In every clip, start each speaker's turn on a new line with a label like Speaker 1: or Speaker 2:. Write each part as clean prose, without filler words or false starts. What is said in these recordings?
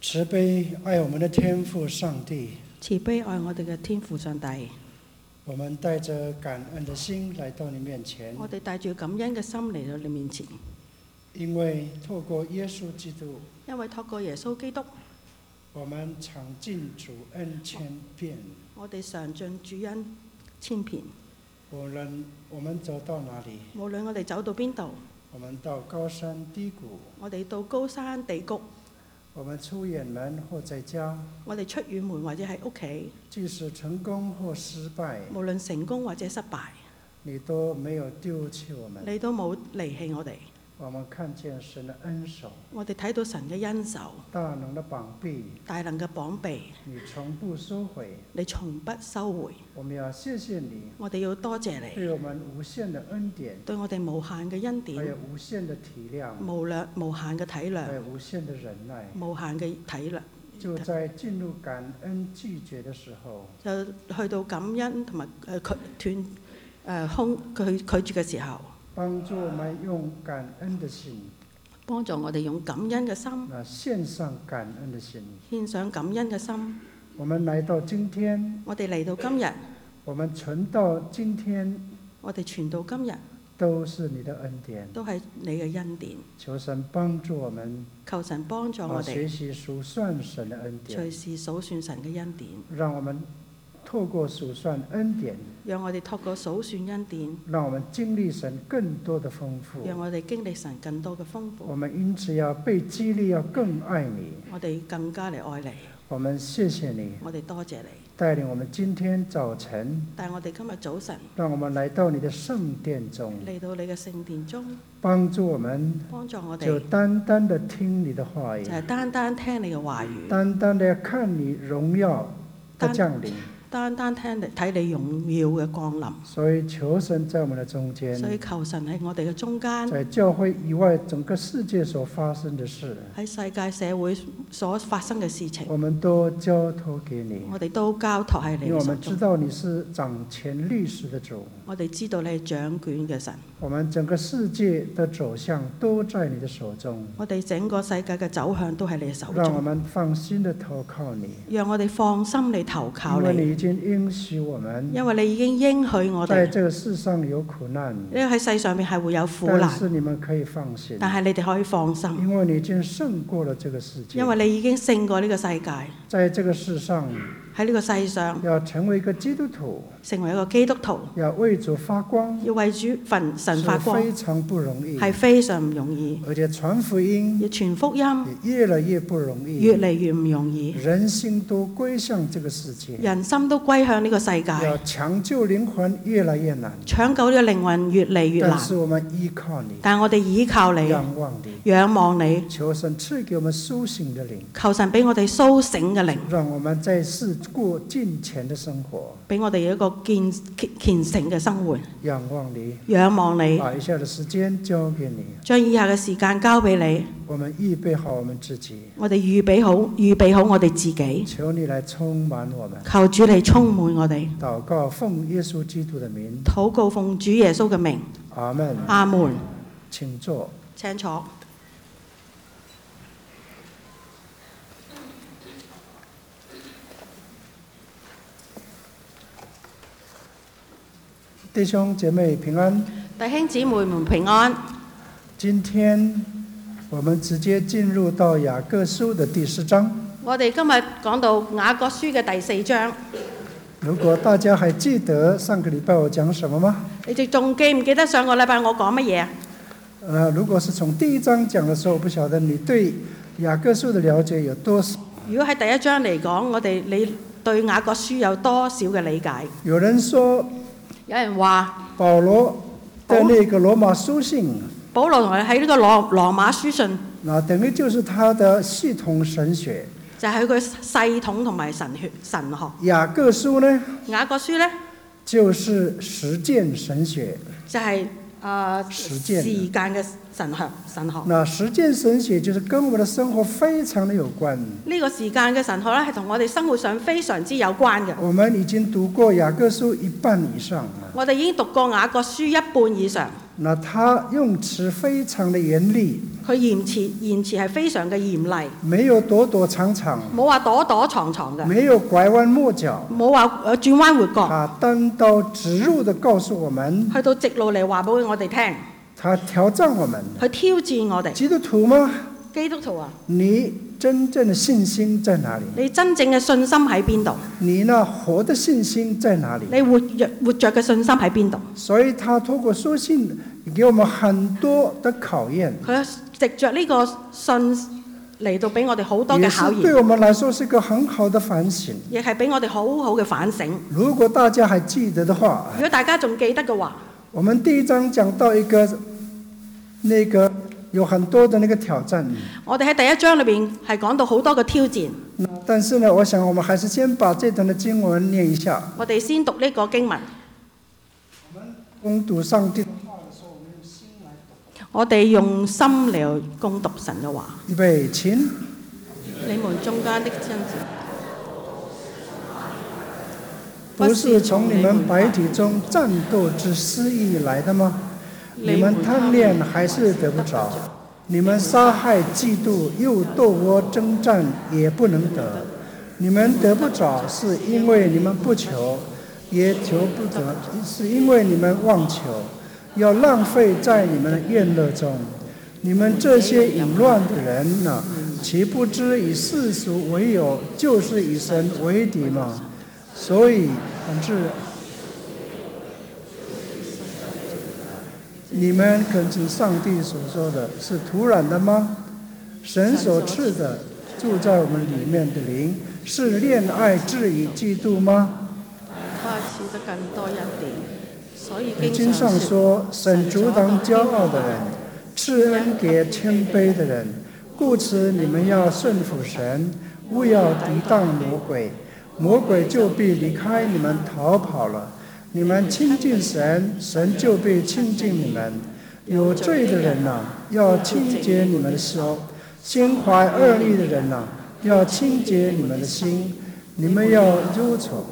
Speaker 1: 慈悲爱我们的天父上帝，
Speaker 2: 慈悲愛我哋嘅天父上帝，
Speaker 1: 我們帶着感恩的心來到你面前，
Speaker 2: 我哋帶住感恩嘅心嚟到你面前，
Speaker 1: 因為透過耶穌基督，
Speaker 2: 因為透過耶穌基督，
Speaker 1: 我們嘗盡主恩千遍。
Speaker 2: 我哋嘗盡主恩千遍。
Speaker 1: 無論我們走到哪裡，
Speaker 2: 無論我哋走到邊度，
Speaker 1: 我們到高山低谷，
Speaker 2: 我哋到高山地谷，
Speaker 1: 我們出遠門或在家，
Speaker 2: 我哋出遠門或者喺屋企，
Speaker 1: 即使成功或失敗，
Speaker 2: 無論成功或者失敗，
Speaker 1: 你都沒有丟棄我們，
Speaker 2: 你都冇離棄我哋。
Speaker 1: 我們看見神的恩手，
Speaker 2: 我哋睇到神嘅恩手，
Speaker 1: 大能的膀臂，
Speaker 2: 大能嘅膀臂，
Speaker 1: 你從不收回，
Speaker 2: 你從不收回。
Speaker 1: 我們要謝謝你，
Speaker 2: 我哋要多謝你
Speaker 1: 對我們無限的恩典，
Speaker 2: 對我哋無限嘅恩典，
Speaker 1: 還有無限的體諒，
Speaker 2: 無限嘅體
Speaker 1: 還
Speaker 2: 諒，
Speaker 1: 有無限的忍耐。
Speaker 2: 無限嘅體諒。
Speaker 1: 就在進入感恩拒絕的時候，
Speaker 2: 就去到感恩同埋拒絕嘅時候，
Speaker 1: 幫助我們用感恩的心，
Speaker 2: 幫助我哋用感恩嘅心，
Speaker 1: 獻上感恩的心，
Speaker 2: 獻上感恩嘅心。
Speaker 1: 我們來到今天，
Speaker 2: 我哋嚟到今日，
Speaker 1: 我們存到今天，
Speaker 2: 我哋傳到今日，
Speaker 1: 都是你的恩典，
Speaker 2: 都係你嘅恩典。
Speaker 1: 求神幫助我們，
Speaker 2: 求神幫助我哋，
Speaker 1: 學習數算神的恩典，
Speaker 2: 隨時數算神嘅恩典，
Speaker 1: 讓我們透過數算恩典，
Speaker 2: 讓我哋透過數算恩典，
Speaker 1: 讓我們經歷神更多的豐富，
Speaker 2: 讓我哋經歷神更多嘅豐富。
Speaker 1: 我們因此要被激勵，要更愛你。
Speaker 2: 我哋更加嚟愛你。
Speaker 1: 我們謝謝你，
Speaker 2: 我哋多謝你
Speaker 1: 帶領我們今天早晨，
Speaker 2: 但係我哋今日早晨
Speaker 1: 讓我們來到你的聖殿中，
Speaker 2: 嚟到你嘅聖殿中，
Speaker 1: 幫助我們，
Speaker 2: 幫助我
Speaker 1: 就
Speaker 2: 哋
Speaker 1: 單單的聽你的話語，
Speaker 2: 就係單單聽你嘅話語，
Speaker 1: 單單的看你榮耀的降臨，
Speaker 2: 單單聽你睇你榮耀嘅降臨。
Speaker 1: 所以求神在我們的中間，
Speaker 2: 所以求神喺我哋嘅中間，
Speaker 1: 在教會以外整個世界所發生的事，
Speaker 2: 喺世界社會所發生嘅事情，
Speaker 1: 我們都交託給你，
Speaker 2: 我哋都交託喺你
Speaker 1: 因為我
Speaker 2: 手中。
Speaker 1: 們知道你是掌權歷史的主，
Speaker 2: 我哋知道你係掌權嘅神，
Speaker 1: 我們整個世界的走向都在你的手中，
Speaker 2: 我哋整個世界嘅走向都喺你嘅手中。
Speaker 1: 讓我們放心的投靠你，
Speaker 2: 讓我哋放心地投靠你，
Speaker 1: 因為你已經應許我們，
Speaker 2: 因為你已經應許我哋，
Speaker 1: 在這個世上有苦難，
Speaker 2: 因為喺世上面係會有苦
Speaker 1: 但
Speaker 2: 難，
Speaker 1: 是你們可以放心，
Speaker 2: 但係你哋可以放心，
Speaker 1: 因為你已經勝過了這個世界，
Speaker 2: 因為你已經勝過呢個世界。
Speaker 1: 在這個世上
Speaker 2: 喺呢個世上
Speaker 1: 要成為一個基督徒，
Speaker 2: 成為一個基督徒，
Speaker 1: 要為主發光，
Speaker 2: 要為主神發光，
Speaker 1: 是非常不容易，
Speaker 2: 係非常唔容易。
Speaker 1: 而且傳福音
Speaker 2: 要傳福音
Speaker 1: 也越來越不容易，
Speaker 2: 越嚟越唔容易，
Speaker 1: 人心都歸向這個世界，
Speaker 2: 人心都歸向呢個世界，
Speaker 1: 要搶救靈魂越來越難，
Speaker 2: 搶救呢個靈魂越嚟越難
Speaker 1: 但。是我們依靠你，
Speaker 2: 但我哋倚靠你，
Speaker 1: 仰望你，
Speaker 2: 仰望你，
Speaker 1: 求神賜給我們甦醒的靈，
Speaker 2: 求神俾我哋甦醒嘅靈，
Speaker 1: 讓我們在世過敬虔的生活，
Speaker 2: 俾我哋有一個虔誠嘅生活。
Speaker 1: 仰望你，
Speaker 2: 仰望你，
Speaker 1: 把以下的時間交給你，
Speaker 2: 將以下嘅時間交俾你。
Speaker 1: 我們預備好我們自己，
Speaker 2: 我哋預備好我哋自己。
Speaker 1: 求你來充滿我們，
Speaker 2: 求主你充滿我哋。
Speaker 1: 禱告奉耶穌基督的名，
Speaker 2: 禱告奉主耶穌嘅名。
Speaker 1: 阿門。
Speaker 2: 阿門。
Speaker 1: 請坐。
Speaker 2: 請坐。
Speaker 1: 弟兄姐妹平安。
Speaker 2: 弟兄姊妹們平安。
Speaker 1: 今天我們直接進入到雅各書的第4章。
Speaker 2: 我哋今日講到雅各書嘅第4章。
Speaker 1: 如果大家還記得上個禮拜我講什麼嗎？
Speaker 2: 你哋仲記唔記得上個禮拜我講乜嘢？
Speaker 1: 如果是從第1章講的時候，我不曉得你對雅各書的了解有多少？
Speaker 2: 如果喺第1章嚟講，你對雅各書有多少嘅理解？
Speaker 1: 有人說，
Speaker 2: 有人話
Speaker 1: 保羅的那個羅馬書信，
Speaker 2: 保羅同佢喺呢個羅馬書信，
Speaker 1: 等於就是他的系統神學。
Speaker 2: 就係佢系統同埋神學。
Speaker 1: 雅各書呢？
Speaker 2: 雅各書呢？
Speaker 1: 就是實踐神學。
Speaker 2: 就係
Speaker 1: 實踐
Speaker 2: 時間嘅神學。
Speaker 1: 那實踐神學就是跟我們的生活非常的有關。
Speaker 2: 呢個時間嘅神學咧，係同我哋生活上非常之有關嘅。
Speaker 1: 我們已經讀過雅各書一半以上。
Speaker 2: 我哋已經讀過雅各書一半以上。
Speaker 1: 那他用詞非常的嚴厲，
Speaker 2: 佢言辭係非常嘅嚴厲，
Speaker 1: 沒有躲躲藏藏，
Speaker 2: 冇話躲躲藏藏嘅，
Speaker 1: 沒有拐彎抹角，
Speaker 2: 冇話轉彎抹角，
Speaker 1: 他單刀直入地告訴我們，
Speaker 2: 去到直路嚟話俾我哋聽，
Speaker 1: 他挑戰我們，
Speaker 2: 去挑戰我哋。
Speaker 1: 基督徒嗎？
Speaker 2: 基督徒啊，
Speaker 1: 你真正的信心在哪裡？
Speaker 2: 你真正嘅信心喺邊度？
Speaker 1: 你那活的信心在哪裡？
Speaker 2: 你活着嘅信心喺邊度？
Speaker 1: 所以他透過書信給我們很多的考驗，
Speaker 2: 佢藉着呢個信嚟到俾我哋好多嘅考
Speaker 1: 也是對
Speaker 2: 驗，
Speaker 1: 我們來說是一個很好的反省。
Speaker 2: 亦係俾我哋好好嘅反省。
Speaker 1: 如果大家還記得的話，
Speaker 2: 如果大家仲記得嘅話，
Speaker 1: 我們第一章講到一個有很多的那個挑戰，
Speaker 2: 我哋喺第一章裏邊係講到好多嘅挑戰。
Speaker 1: 但是呢，我想我們還是先把這段的經文念一下。
Speaker 2: 我哋先讀呢個經文。
Speaker 1: 攻讀上帝，
Speaker 2: 我哋用心嚟攻讀神嘅話。
Speaker 1: 預備，請。
Speaker 2: 你們中間的爭戰，
Speaker 1: 不是從你們百體中戰鬥之私意來的嗎？你們貪戀還是得不着，你們殺害嫉妒又鬥窩爭戰也不能得。你們得不着，是因為你們不求，也求不得，是因為你們妄求，要浪費在你們的宴樂中。你們這些淫亂的人呢，豈不知以世俗為友，就是以神為敵嗎？所以你們肯定上帝所說的是突然的嗎？神所賜的住在我們裡面的靈是戀愛至於嫉妒嗎？
Speaker 2: 他賜得更多一點，所以
Speaker 1: 經上說，神阻擋驕傲的人，賜恩給謙卑的人，故此你們要順服神，勿要抵擋魔鬼，魔鬼就必離開你們逃跑了。你們親近神，神就必親近你們。有罪的人啊，要清潔你們的手；心懷惡意的人啊，要清潔你們的心。你們要憂愁，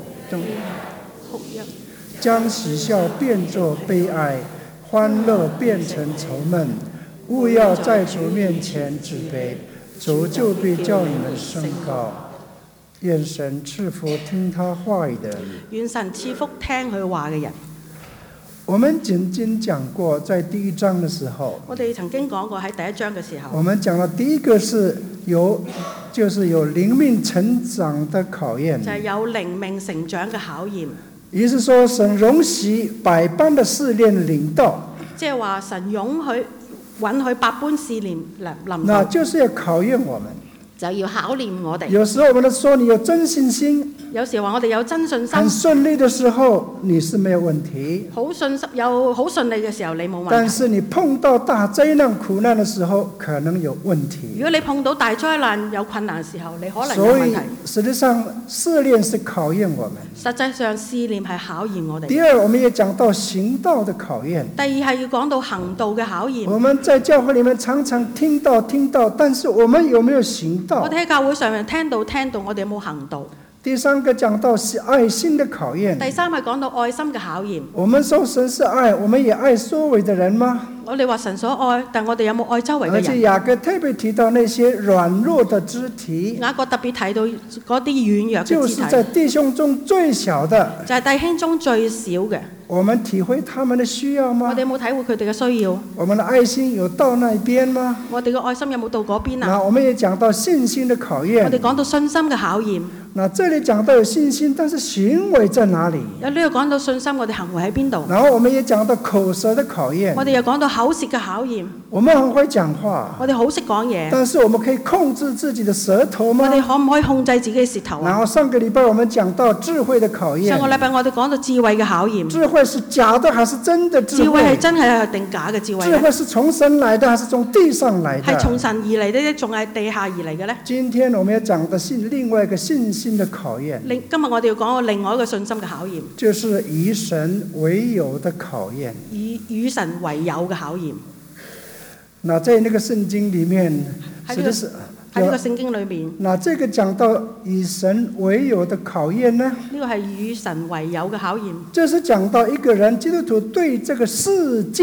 Speaker 1: 將喜笑變作悲哀，歡樂變成愁悶。勿要在主面前自卑，主就必叫你們升高。願神賜福聽他話語的人。
Speaker 2: 願神賜福聽佢話嘅人。
Speaker 1: 我們曾經講過，在第一章的時候，
Speaker 2: 我哋曾經講過喺第一章嘅時候，
Speaker 1: 我們講到第一個是就是有靈命成長的考驗，
Speaker 2: 就係有靈命成長嘅考驗。
Speaker 1: 也就是說，神容許百般的試煉臨到，
Speaker 2: 即係話神允許百般試煉臨到，
Speaker 1: 那就是要考驗我們。
Speaker 2: 就要考驗我哋。
Speaker 1: 有時候我們都說你有真信心，
Speaker 2: 有時話我哋有真信心，
Speaker 1: 很順利的時候你是沒有問題，
Speaker 2: 好信心有好順利嘅時候你冇問題。
Speaker 1: 但是你碰到大災難苦難的時候可能有問題。
Speaker 2: 如果你碰到大災難有困難嘅時候，你可能有問題。
Speaker 1: 所以實際上試煉是考驗我們。
Speaker 2: 實際上試煉係考驗我哋。
Speaker 1: 第二，我們也講到行道的考驗。
Speaker 2: 第二係要講到行道嘅考驗。
Speaker 1: 我們在教會裏面常常聽到，但是我們有沒有行道？
Speaker 2: 我哋喺教會上面聽到，我哋有冇行道？
Speaker 1: 第三個講到是愛心的考驗。
Speaker 2: 第三係講到愛心嘅考驗。
Speaker 1: 我們說神是愛，我們也愛周圍的人嗎？
Speaker 2: 我哋話神所愛，但我哋有冇愛周圍嘅人？
Speaker 1: 而且雅各特別提到那些軟弱的肢體。
Speaker 2: 雅各特別提到嗰啲軟弱嘅肢體。
Speaker 1: 就是在弟兄中最小的。
Speaker 2: 就係弟兄中最小嘅。
Speaker 1: 我們體會他們的需要嗎？
Speaker 2: 我哋有冇體會佢哋嘅需要？
Speaker 1: 我們的愛心有到那邊嗎？
Speaker 2: 我哋嘅愛心有冇到嗰邊啊？
Speaker 1: 我們也講到信心的考驗。
Speaker 2: 我哋講到信心嘅考驗。
Speaker 1: 那這裡講到有信心，但是行為在哪裡？
Speaker 2: 有呢個講到信心，我哋行為喺邊度？
Speaker 1: 然後我們也講到口舌的考驗。
Speaker 2: 我哋又講到口舌嘅考驗。
Speaker 1: 我們很會講話。
Speaker 2: 我哋好識講嘢。
Speaker 1: 但是我們可以控制自己的舌頭嗎？
Speaker 2: 我哋可唔可以控制自己嘅舌頭啊？
Speaker 1: 然後上個禮拜我們講到智慧的考驗。
Speaker 2: 上個禮拜我哋講到智慧嘅考驗。
Speaker 1: 智慧是假的還是真的智慧？
Speaker 2: 智慧係真係定假嘅智慧？
Speaker 1: 智慧是從神來的還是從地上來的？
Speaker 2: 係從神而嚟的，仲係地下而嚟嘅呢？
Speaker 1: 今天我們要講的是另外一個信心的考驗。
Speaker 2: 今日我哋要講另外一個信心嘅考驗，
Speaker 1: 就是與神為友的考驗。
Speaker 2: 與神為友嘅考驗。
Speaker 1: 那在那個聖經裡面，
Speaker 2: 喺呢個聖經裏面，
Speaker 1: 那這個講到與神為友的考驗呢？
Speaker 2: 呢個係與神為友嘅考驗。
Speaker 1: 就是講到一個人基督徒對這個世界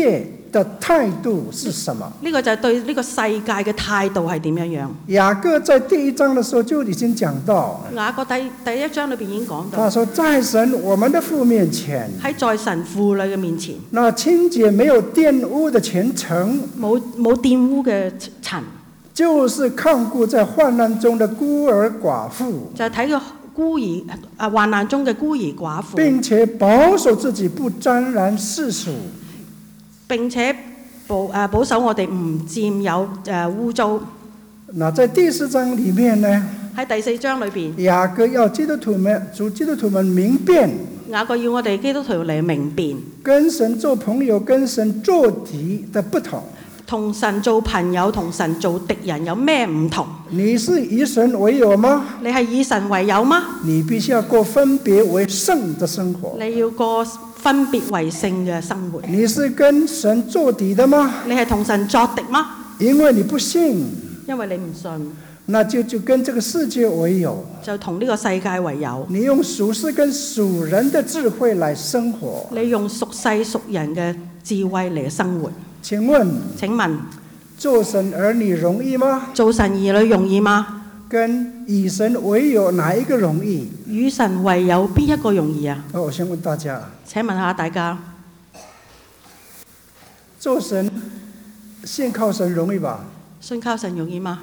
Speaker 1: 的態度是什麼？
Speaker 2: 呢個就係對呢個世界嘅態度係點樣樣。
Speaker 1: 雅各在第1章的時候就已經講到，
Speaker 2: 雅各第1章裏邊已經講到，
Speaker 1: 他說在神我們的父面前，
Speaker 2: 在神父女嘅面前，
Speaker 1: 那清潔沒有玷污的虔誠，
Speaker 2: 冇玷污嘅塵，
Speaker 1: 就是看顧在患難中的孤兒寡婦，
Speaker 2: 就係睇個孤兒患難中嘅孤兒寡婦，
Speaker 1: 並且保守自己不沾染世俗，
Speaker 2: 並且保守我哋唔佔有污糟。
Speaker 1: 那在第4章裡面呢，
Speaker 2: 喺第4章裏邊，
Speaker 1: 雅各要基督徒們明辨，
Speaker 2: 雅各要我哋基督徒嚟明辨
Speaker 1: 跟神做朋友跟神做敵的不同。
Speaker 2: 同神做朋友同神做敵人有咩唔同？
Speaker 1: 你是以神為友嗎？
Speaker 2: 你係以神為友嗎？
Speaker 1: 你必須要過分別為聖的生活。
Speaker 2: 你要過分別為聖嘅生活。
Speaker 1: 你是跟神做敵的嗎？
Speaker 2: 你係同神作敵嗎？
Speaker 1: 因為你不信，
Speaker 2: 因為你唔信，
Speaker 1: 那就跟這個世界為友，
Speaker 2: 就同呢個世界為友。
Speaker 1: 你用屬世跟屬人的智慧來生活。
Speaker 2: 你用屬世屬人嘅智慧嚟生活。
Speaker 1: 請問做神兒女容易嗎？
Speaker 2: 做神兒女容易嗎？
Speaker 1: 跟以神為友哪一個容易？
Speaker 2: 與神為友邊一個容易啊？
Speaker 1: 我先問大家，
Speaker 2: 請問下大家，
Speaker 1: 做神信靠神容易吧？
Speaker 2: 信靠神容易嗎？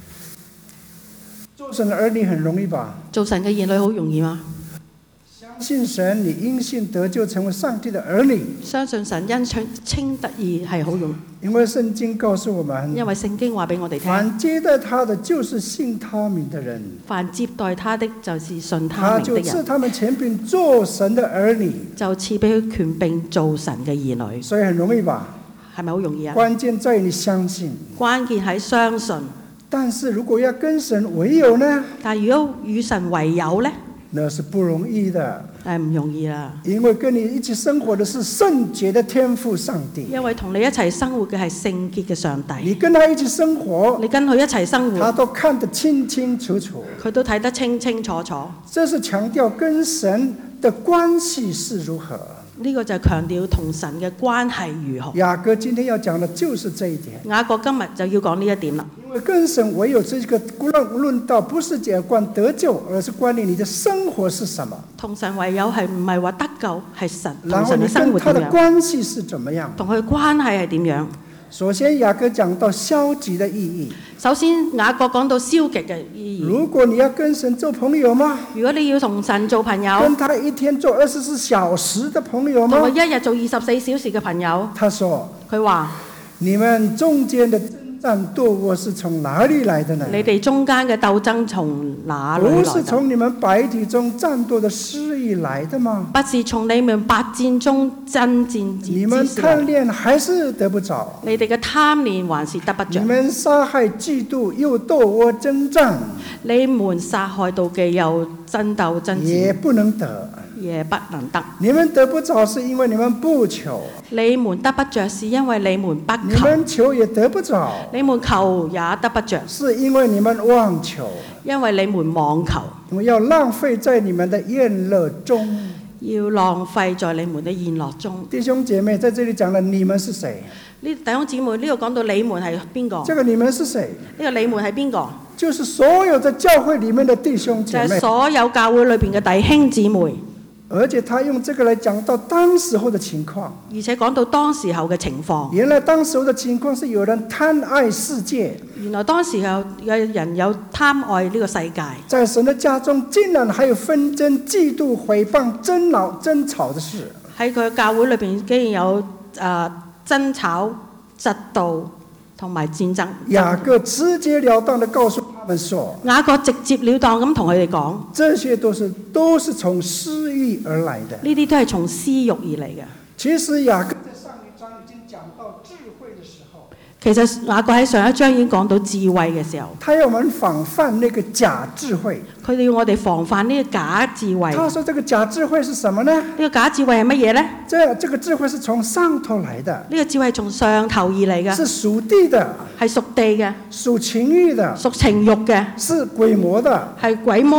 Speaker 1: 做神的兒女很容易吧？
Speaker 2: 做神嘅兒女好容易嗎？
Speaker 1: 信神，你因信得救，成為上帝的兒女。
Speaker 2: 相信神因稱得義係好容易，
Speaker 1: 因為聖經告訴我們，
Speaker 2: 因為聖經話俾我哋聽，
Speaker 1: 凡接待他的，就是信他名的人。
Speaker 2: 凡接待他的，就是信他
Speaker 1: 他
Speaker 2: 名的人。
Speaker 1: 就賜他們權柄做神的兒女，
Speaker 2: 就賜俾佢權柄做神嘅兒女。
Speaker 1: 所以很容易吧？
Speaker 2: 係咪好容易啊？
Speaker 1: 關鍵在於你相信。
Speaker 2: 關鍵係相信。
Speaker 1: 但是如果要跟神為友呢？
Speaker 2: 但如果與神為友呢？
Speaker 1: 那是不容易的，
Speaker 2: 唔容易啦。
Speaker 1: 因為跟你一起生活的是聖潔的天父上帝。
Speaker 2: 因為同你一齊生活嘅係聖潔嘅上帝。
Speaker 1: 你跟他一起生活，
Speaker 2: 你跟佢一齊生活，
Speaker 1: 他都看得清清楚楚，
Speaker 2: 佢都睇得清清楚楚。
Speaker 1: 這是強調跟神的關係是如何。
Speaker 2: 呢個就係強調同神嘅關係如何。
Speaker 1: 雅各今天要講的就是這一點。
Speaker 2: 雅各今日就要講呢一點啦。
Speaker 1: 因為跟神唯有這個論道，不是講關得救，而是關於你的生活是什麼。
Speaker 2: 同神唯有係唔係話得救，係神
Speaker 1: 然後你
Speaker 2: 同神嘅生活
Speaker 1: 跟他的
Speaker 2: 點樣？
Speaker 1: 關係是怎麼樣？
Speaker 2: 同佢關係係點樣？
Speaker 1: 首先，雅各講到消極的意義。
Speaker 2: 首先，雅各講到消極嘅意義。
Speaker 1: 如果你要跟神做朋友嗎？
Speaker 2: 如果你要同神做朋友，
Speaker 1: 跟他一天做24小時的朋友嗎？
Speaker 2: 同佢一日做24小時嘅朋友。
Speaker 1: 他說：
Speaker 2: 佢話：
Speaker 1: 你們中間的爭戰鬥惡是從哪裡來的呢？
Speaker 2: 你哋中間嘅鬥爭從哪裡來的？
Speaker 1: 不是從你們百體中戰鬥的失意來的嗎？
Speaker 2: 不是從你們百戰中爭戰
Speaker 1: 你們貪戀還是得不着？
Speaker 2: 你哋嘅貪戀還是得不着？
Speaker 1: 你們殺害嫉妒又鬥惡爭戰，
Speaker 2: 你們殺害妒忌又爭鬥爭戰，
Speaker 1: 也不能得。
Speaker 2: 也不能得。
Speaker 1: 你們得不着是因為你們不求，
Speaker 2: 你們得不着是因為你們不求。
Speaker 1: 你們求也得不着，
Speaker 2: 你們求也得不着，
Speaker 1: 是因為你們妄求，
Speaker 2: 因為你們妄求。
Speaker 1: 你們要浪費在你們的宴樂中，
Speaker 2: 要浪費在你們的宴樂中。
Speaker 1: 弟兄姐妹，在這裡講了你們是誰？
Speaker 2: 呢弟兄姊妹，呢度講到你們係邊個？
Speaker 1: 這個你們是誰？
Speaker 2: 呢個你們係邊個？
Speaker 1: 就是所有在教會裡面的弟兄姐妹，
Speaker 2: 就係所有教會裏邊嘅弟兄姊妹。
Speaker 1: 而且他用這個來講到當時候的情況，
Speaker 2: 而且講到當時候嘅情況。
Speaker 1: 原來當時候的情況是有人貪愛世界，
Speaker 2: 原來當時候有人有貪愛呢個世界。
Speaker 1: 在神的家中竟然還有紛爭、嫉妒、毀謗、爭吵的事。
Speaker 2: 喺佢教會裏邊竟然有爭吵、嫉妒同埋戰爭。
Speaker 1: 雅各直截了當地告訴他們說，
Speaker 2: 雅各直接了當咁同佢哋講，
Speaker 1: 這些都是從私欲而來的。
Speaker 2: 呢啲都係從私欲而嚟嘅。
Speaker 1: 其實雅各在上一章已經講到智慧的時候，
Speaker 2: 其實雅各喺上一章已經講到智慧嘅時候，
Speaker 1: 他要我們防範那個假智慧。
Speaker 2: 佢哋要我哋防範呢個假智慧。
Speaker 1: 他說這個假智慧是什麼呢？
Speaker 2: 呢個假智慧係乜嘢呢？
Speaker 1: 這個智慧是從上頭來的。
Speaker 2: 呢個智慧係從上頭而嚟嘅，
Speaker 1: 是屬地的，
Speaker 2: 係屬地嘅，
Speaker 1: 屬情欲的，
Speaker 2: 屬情欲嘅，
Speaker 1: 是鬼魔的，
Speaker 2: 係鬼魔嘅。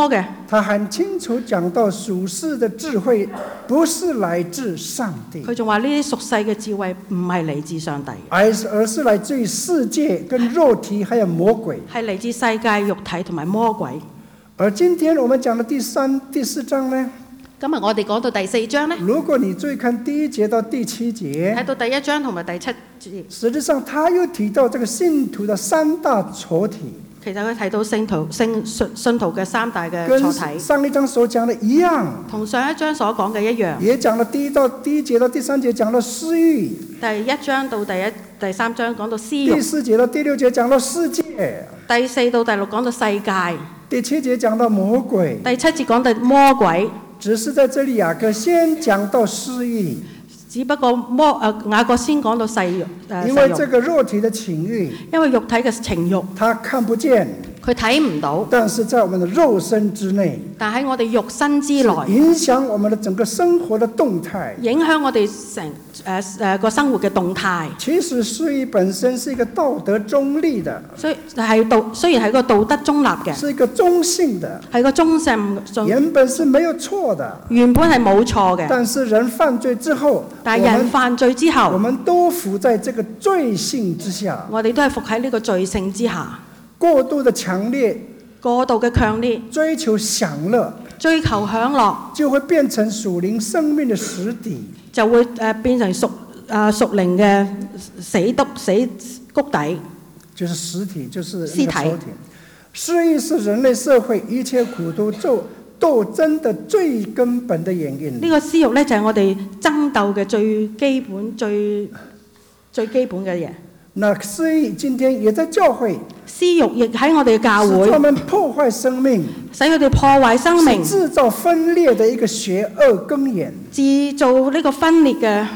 Speaker 1: 他很清楚講到屬世的智慧不是來自上帝，
Speaker 2: 佢仲話呢啲屬世嘅智慧唔係嚟自上帝，
Speaker 1: 而是來自於世界、跟肉體，還有魔鬼。
Speaker 2: 係嚟自世界、肉體同埋魔鬼。
Speaker 1: 而今天我們講的第3、第4章呢？
Speaker 2: 今日我哋講到第4章呢，
Speaker 1: 如果你注意看第1節到第7節，
Speaker 2: 睇到第1章同埋第7節，
Speaker 1: 實際上他又提到這個信徒的3大錯體。
Speaker 2: 其實佢提到信徒嘅3大嘅錯體，
Speaker 1: 跟上一章所講的一樣，
Speaker 2: 同上一章所講嘅一樣。
Speaker 1: 也講了第1節到第3節講到私欲，
Speaker 2: 第1章到第3章講到私欲，
Speaker 1: 第4節到第6節講到世界，
Speaker 2: 第4到第6講到世界，
Speaker 1: 第7節講到魔鬼，
Speaker 2: 第7節講到魔鬼。
Speaker 1: 只是在這裡雅各先講到私欲，
Speaker 2: 只不過雅各先講到世欲，
Speaker 1: 因為這個肉體的情欲，
Speaker 2: 因為肉體嘅情欲，
Speaker 1: 他看不見，
Speaker 2: 佢睇唔到，
Speaker 1: 但是在我們的肉身之內，
Speaker 2: 但喺我哋肉身之內，
Speaker 1: 影響我們的整個生活的動態，
Speaker 2: 影響我哋成個生活嘅動態。
Speaker 1: 其實私欲本身是一個道德中立的，
Speaker 2: 所以雖然係個道德中立嘅，
Speaker 1: 是一個中性的，
Speaker 2: 係個中性，
Speaker 1: 原本是沒有錯的，
Speaker 2: 原本係冇錯嘅。
Speaker 1: 但是人犯罪之後，
Speaker 2: 但係人犯罪之後，
Speaker 1: 我們都服在這個罪性之下，
Speaker 2: 我哋都係服喺呢個罪性之下。
Speaker 1: 過度的強烈，
Speaker 2: 過度嘅強烈，
Speaker 1: 追求享樂，
Speaker 2: 追求享樂，
Speaker 1: 就會變成屬靈生命的死底，
Speaker 2: 就會變成屬靈嘅死谷底，
Speaker 1: 就是實體，就是
Speaker 2: 屍體。
Speaker 1: 私欲是人類社會一切苦毒鬥爭的最根本的原因。
Speaker 2: 呢個私欲呢，就係我哋爭鬥嘅最基本嘅嘢。
Speaker 1: 那私欲今天也在教會，
Speaker 2: 私欲亦喺我哋嘅教會，
Speaker 1: 使他們破壞生命，
Speaker 2: 使佢哋破壞生命，
Speaker 1: 製造分裂的一個邪惡根源，
Speaker 2: 製造呢個分裂嘅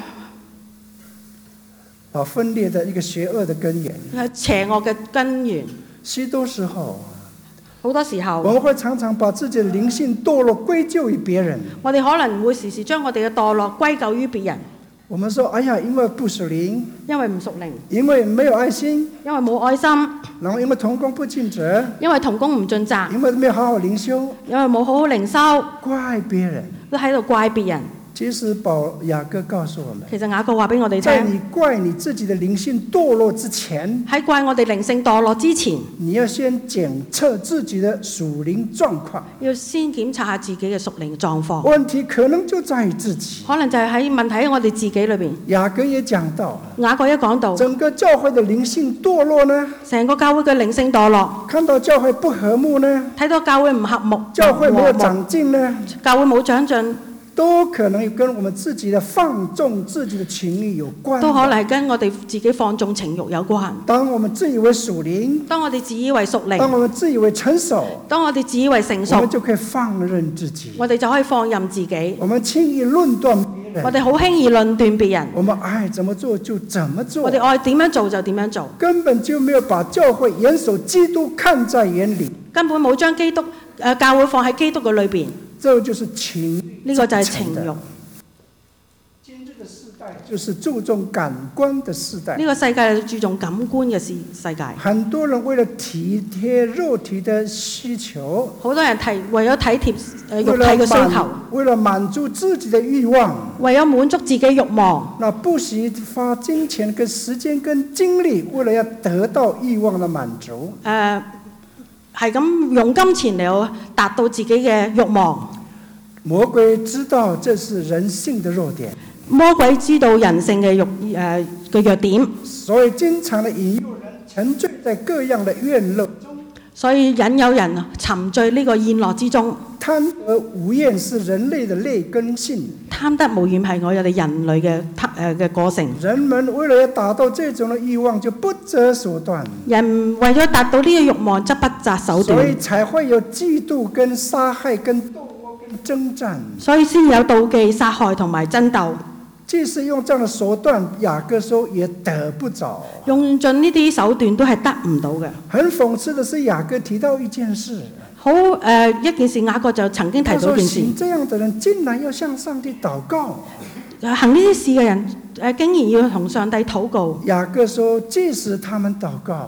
Speaker 1: 分裂的一個邪惡的根源，
Speaker 2: 邪惡嘅根源。
Speaker 1: 許多時候，
Speaker 2: 好多時候，
Speaker 1: 我們會常常把自己的靈性墮落歸咎於別人。
Speaker 2: 我哋可能會時時將我哋嘅墮落歸咎於別人。
Speaker 1: 我們說：哎呀，因為不屬靈，
Speaker 2: 因為唔屬靈，
Speaker 1: 因為沒有愛心，
Speaker 2: 因為冇愛心，
Speaker 1: 然後因為同工不盡責，
Speaker 2: 因為同工唔盡責，
Speaker 1: 因為沒有好好靈修，
Speaker 2: 因為冇好好靈修，
Speaker 1: 怪別人，
Speaker 2: 都喺度怪別人。
Speaker 1: 其實雅各告訴我們，
Speaker 2: 其實雅各話俾我哋
Speaker 1: 在你
Speaker 2: 聽，
Speaker 1: 怪你自己的靈性墮落之前，
Speaker 2: 喺怪我哋靈性墮落之前，
Speaker 1: 你要先檢測自己的屬靈狀況，
Speaker 2: 要先檢查下自己嘅屬靈狀況。
Speaker 1: 問題可能就在於自己，
Speaker 2: 可能就係喺問題喺我哋自己裏邊。
Speaker 1: 雅各也講到，
Speaker 2: 雅各一講到，
Speaker 1: 整個教會的靈性墮落呢，
Speaker 2: 成個教會嘅靈性墮落，
Speaker 1: 看到教會不和睦呢，
Speaker 2: 睇到教會唔合睦，
Speaker 1: 教會沒有長進呢，
Speaker 2: 教會冇長進，
Speaker 1: 都可能跟我們自己的放縱自己的情欲有關，
Speaker 2: 都可能係跟我哋自己放縱情慾有關。
Speaker 1: 當我們自以為屬靈，
Speaker 2: 當我哋自以為屬靈，
Speaker 1: 當我們自以為成熟，
Speaker 2: 當我哋自以為成熟，
Speaker 1: 我們就可以放任自己，
Speaker 2: 我哋就可以放任自己。
Speaker 1: 我們輕易論斷別人，
Speaker 2: 我哋好輕易論斷別人。
Speaker 1: 我們愛怎麼做就怎麼做，
Speaker 2: 我哋愛點樣做就點樣做，
Speaker 1: 根本就沒有把教會嚴守基督看在眼裏，
Speaker 2: 根本冇將教會放喺基督嘅裏邊。
Speaker 1: 這就是情欲，
Speaker 2: 呢個就係情慾。
Speaker 1: 今日的世代就是注重感官的世代，
Speaker 2: 呢個世界係注重感官嘅世界。
Speaker 1: 很多人為了體貼肉體的需求，
Speaker 2: 好多人為咗體貼肉體嘅需求，
Speaker 1: 為了滿足自己的慾望，
Speaker 2: 為咗滿足自己慾望，
Speaker 1: 那不惜花金錢、跟時間、跟精力，為了要得到慾望的滿足。
Speaker 2: 係咁用金錢嚟達到自己嘅慾望。
Speaker 1: 魔鬼知道這是人性的弱點，
Speaker 2: 魔鬼知道人性嘅弱點，
Speaker 1: 所以經常的引誘人沉醉在各樣的宴樂中。
Speaker 2: 所以引誘人沉醉呢個宴樂之中。
Speaker 1: 貪得無厭是人類的劣根性，
Speaker 2: 貪得無厭係我哋人類嘅個性。
Speaker 1: 人們為了要達到這種的慾望，就不擇手段。
Speaker 2: 人為咗達到呢個慾望，則不擇手段。
Speaker 1: 所以才會有嫉妒、跟殺害、跟鬥毆、跟征戰。
Speaker 2: 所以先有妒忌、殺害同埋爭鬥。
Speaker 1: 即使用這樣的手段，雅各說也得不着。
Speaker 2: 用盡呢啲手段都係得唔到嘅。
Speaker 1: 很諷刺的是，雅各提到一件事。
Speaker 2: 好一件事，雅各就曾經提到一件事。
Speaker 1: 行這樣的人，竟然要向上帝禱告。
Speaker 2: 行呢啲事嘅人，竟然要同上帝禱告。
Speaker 1: 雅各說，即使他們禱告，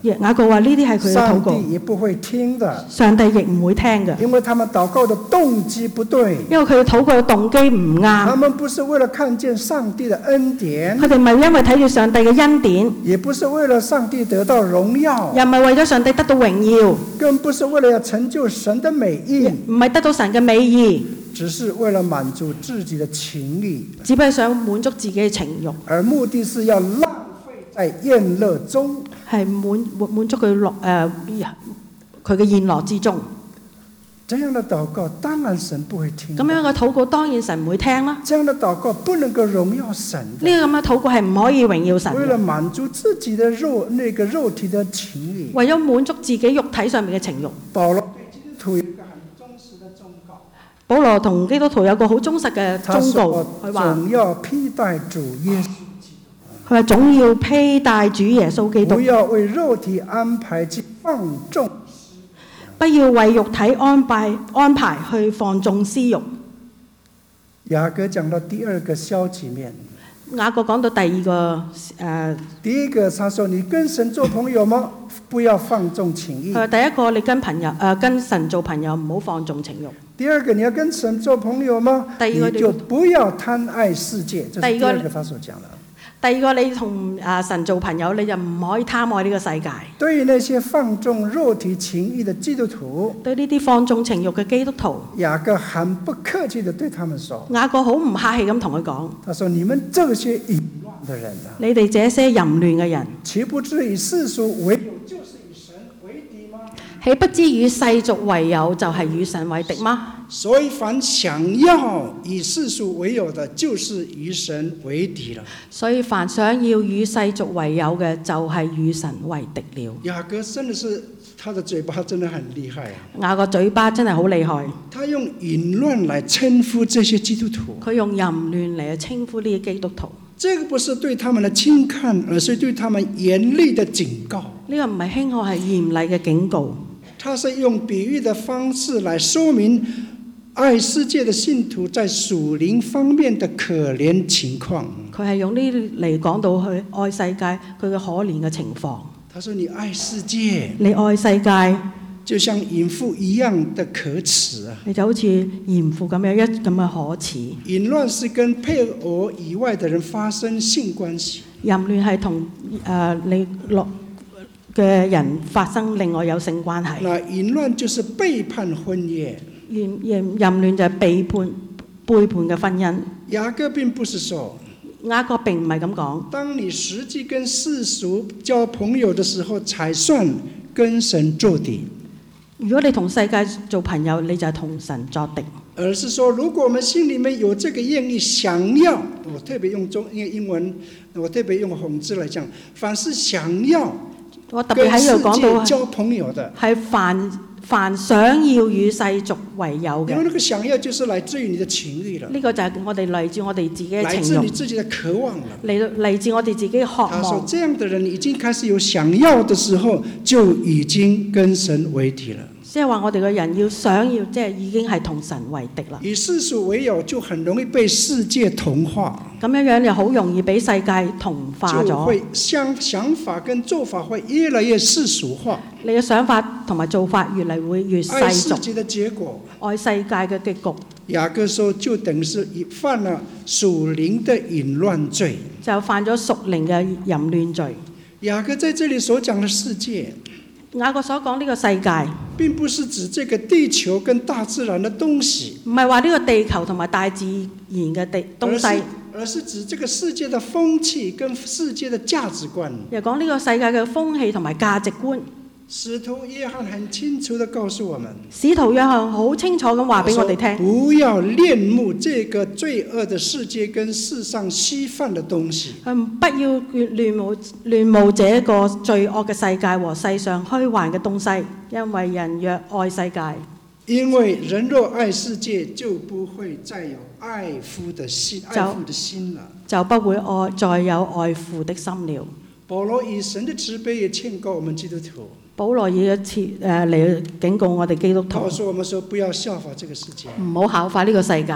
Speaker 2: 雅各話呢啲係佢嘅禱告，
Speaker 1: 上帝也不會聽的，
Speaker 2: 上帝亦唔會聽嘅，
Speaker 1: 因為他們禱告的動機不對。
Speaker 2: 因為佢禱告嘅動機唔
Speaker 1: 他
Speaker 2: 啱。
Speaker 1: 們不是為了看見上帝的恩典，
Speaker 2: 佢哋唔係因為睇住上帝嘅恩典，
Speaker 1: 也不是為了上帝得到榮耀，
Speaker 2: 又唔係為咗上帝得到榮耀，
Speaker 1: 更不是為了要成就神的美意，
Speaker 2: 唔係得到神嘅美意，
Speaker 1: 只是為了滿足自己的情慾，
Speaker 2: 只不過想滿足自己嘅情慾，
Speaker 1: 而目的是要浪費在宴樂中。
Speaker 2: 係滿足佢佢嘅宴樂之中。
Speaker 1: 這樣的禱告當然神不會聽。
Speaker 2: 咁樣嘅禱告當然神唔會聽啦。
Speaker 1: 這樣的禱告不能夠榮耀神的。
Speaker 2: 呢個咁嘅禱告係唔可以榮耀神嘅。
Speaker 1: 為了滿足自己的肉體的情慾，
Speaker 2: 為咗滿足自己肉體上面嘅情慾。
Speaker 1: 保羅對基督徒有一個很忠實的忠告。
Speaker 2: 保羅同基督徒有個好忠實嘅忠告，佢話
Speaker 1: 總要披戴主耶穌。
Speaker 2: 佢話總要披戴主耶穌基督，
Speaker 1: 不要為肉體安排去放縱，
Speaker 2: 不要為肉體安排去放縱私慾。
Speaker 1: 雅各講到第二個消極面。
Speaker 2: 雅各講到第二個
Speaker 1: 第一個他說你跟神做朋友嗎？不要放縱情慾。
Speaker 2: 第一個你跟神做朋友，唔好放縱情慾。
Speaker 1: 第二個你要跟神做朋友嗎？
Speaker 2: 第二個
Speaker 1: 你就不要貪愛世界。這是第二個他所講的。
Speaker 2: 第二個你同神做朋友，你就唔可以貪愛呢個世界。
Speaker 1: 對於那些放縱肉體情慾的基督徒，
Speaker 2: 對呢啲放縱情慾嘅基督徒，
Speaker 1: 雅各很不客氣地對他們說，
Speaker 2: 雅各好唔客氣咁同佢講，
Speaker 1: 他說你們這些淫亂的人啊，
Speaker 2: 你哋這些淫亂嘅人，
Speaker 1: 豈不知以世俗為友就是與神為敵嗎？
Speaker 2: 豈不知與世俗為友就係與神為敵嗎？
Speaker 1: 所以凡想要以世俗為友的，就是與神為敵了。
Speaker 2: 所以凡想要與世俗為友嘅，就係與神為敵了。
Speaker 1: 雅各真的是他的嘴巴真的很厲害啊！
Speaker 2: 雅各嘴巴真係好厲害。
Speaker 1: 他用淫亂來稱呼這些基督徒。
Speaker 2: 佢用淫亂嚟稱呼呢啲基督徒。
Speaker 1: 這個不是對他們的輕看，而是對他們嚴厲的警告。
Speaker 2: 呢個唔係輕看，係嚴厲嘅警告。
Speaker 1: 他是用比喻的方式來說明愛世界的信徒在屬靈方面的可憐情況。
Speaker 2: 佢係用呢啲嚟講到去愛世界佢嘅可憐嘅情況。
Speaker 1: 他說：你愛世界，
Speaker 2: 你愛世界，
Speaker 1: 就像淫婦一樣的可恥啊！
Speaker 2: 你就好似淫婦咁樣咁嘅可恥。
Speaker 1: 淫亂是跟配偶以外的人發生性關係。
Speaker 2: 淫亂係同你落嘅人發生另外有性關係。
Speaker 1: 那淫亂就是背叛婚約。
Speaker 2: 淫亂就係背叛嘅婚姻。
Speaker 1: 雅各並不是說，
Speaker 2: 雅各並唔係咁講。
Speaker 1: 當你實際跟世俗交朋友的時候，才算跟神作敵。
Speaker 2: 如果你同世界做朋友，你就係同神作敵。
Speaker 1: 而是說，如果我們心裡面有這個願意，想要，我特別用英文，我特別用紅字來講，凡是想要跟世界交朋友的，
Speaker 2: 係凡想要與世俗為友嘅。
Speaker 1: 因為那個想要就是來自於你的情慾了。
Speaker 2: 呢個就係我哋嚟自我哋自己嘅情慾，
Speaker 1: 來自你自己的渴望了。
Speaker 2: 嚟自我哋自己嘅渴望。
Speaker 1: 他說：這樣的人已經開始有想要的時候，就已經跟神為敵了。
Speaker 2: 即係話我哋嘅人要想要，即係已經係同神為敵啦。
Speaker 1: 以世俗為友，就很容易被世界同化。
Speaker 2: 咁樣就好容易俾世界同化咗。
Speaker 1: 就會想法跟做法會越來越世俗化。
Speaker 2: 你嘅想法同埋做法越嚟會越世俗。
Speaker 1: 愛世界的結果，
Speaker 2: 愛世界嘅結局。
Speaker 1: 雅各說就等於是犯了屬靈的淫亂罪。
Speaker 2: 就犯咗屬靈嘅淫亂罪。
Speaker 1: 雅各在這裡所講的世界，
Speaker 2: 雅各所講呢個世界
Speaker 1: 並不是指這個地球跟大自然的東西，
Speaker 2: 唔係話呢個地球同埋大自然嘅東西，
Speaker 1: 而是指這個世界的風氣跟世界的價值觀。
Speaker 2: 又講呢個世界嘅風氣同埋價值觀。
Speaker 1: 使徒約翰很清楚地告訴我們，
Speaker 2: 使徒約翰好清楚咁話俾我哋聽，
Speaker 1: 不要戀慕這個罪惡的世界跟世上虛幻的東西。
Speaker 2: 不要戀慕這個罪惡嘅世界和世上虛幻嘅東西，因為人若愛世界，
Speaker 1: 因為人若愛世界，就不會再有愛父的心了，
Speaker 2: 就不會再有愛父的心了。
Speaker 1: 保羅以神的慈悲也勸告我們基督徒。
Speaker 2: 保羅以嚟警告我哋基督徒，
Speaker 1: 告訴我們說不要效法這個世界，
Speaker 2: 唔好效法呢個世界。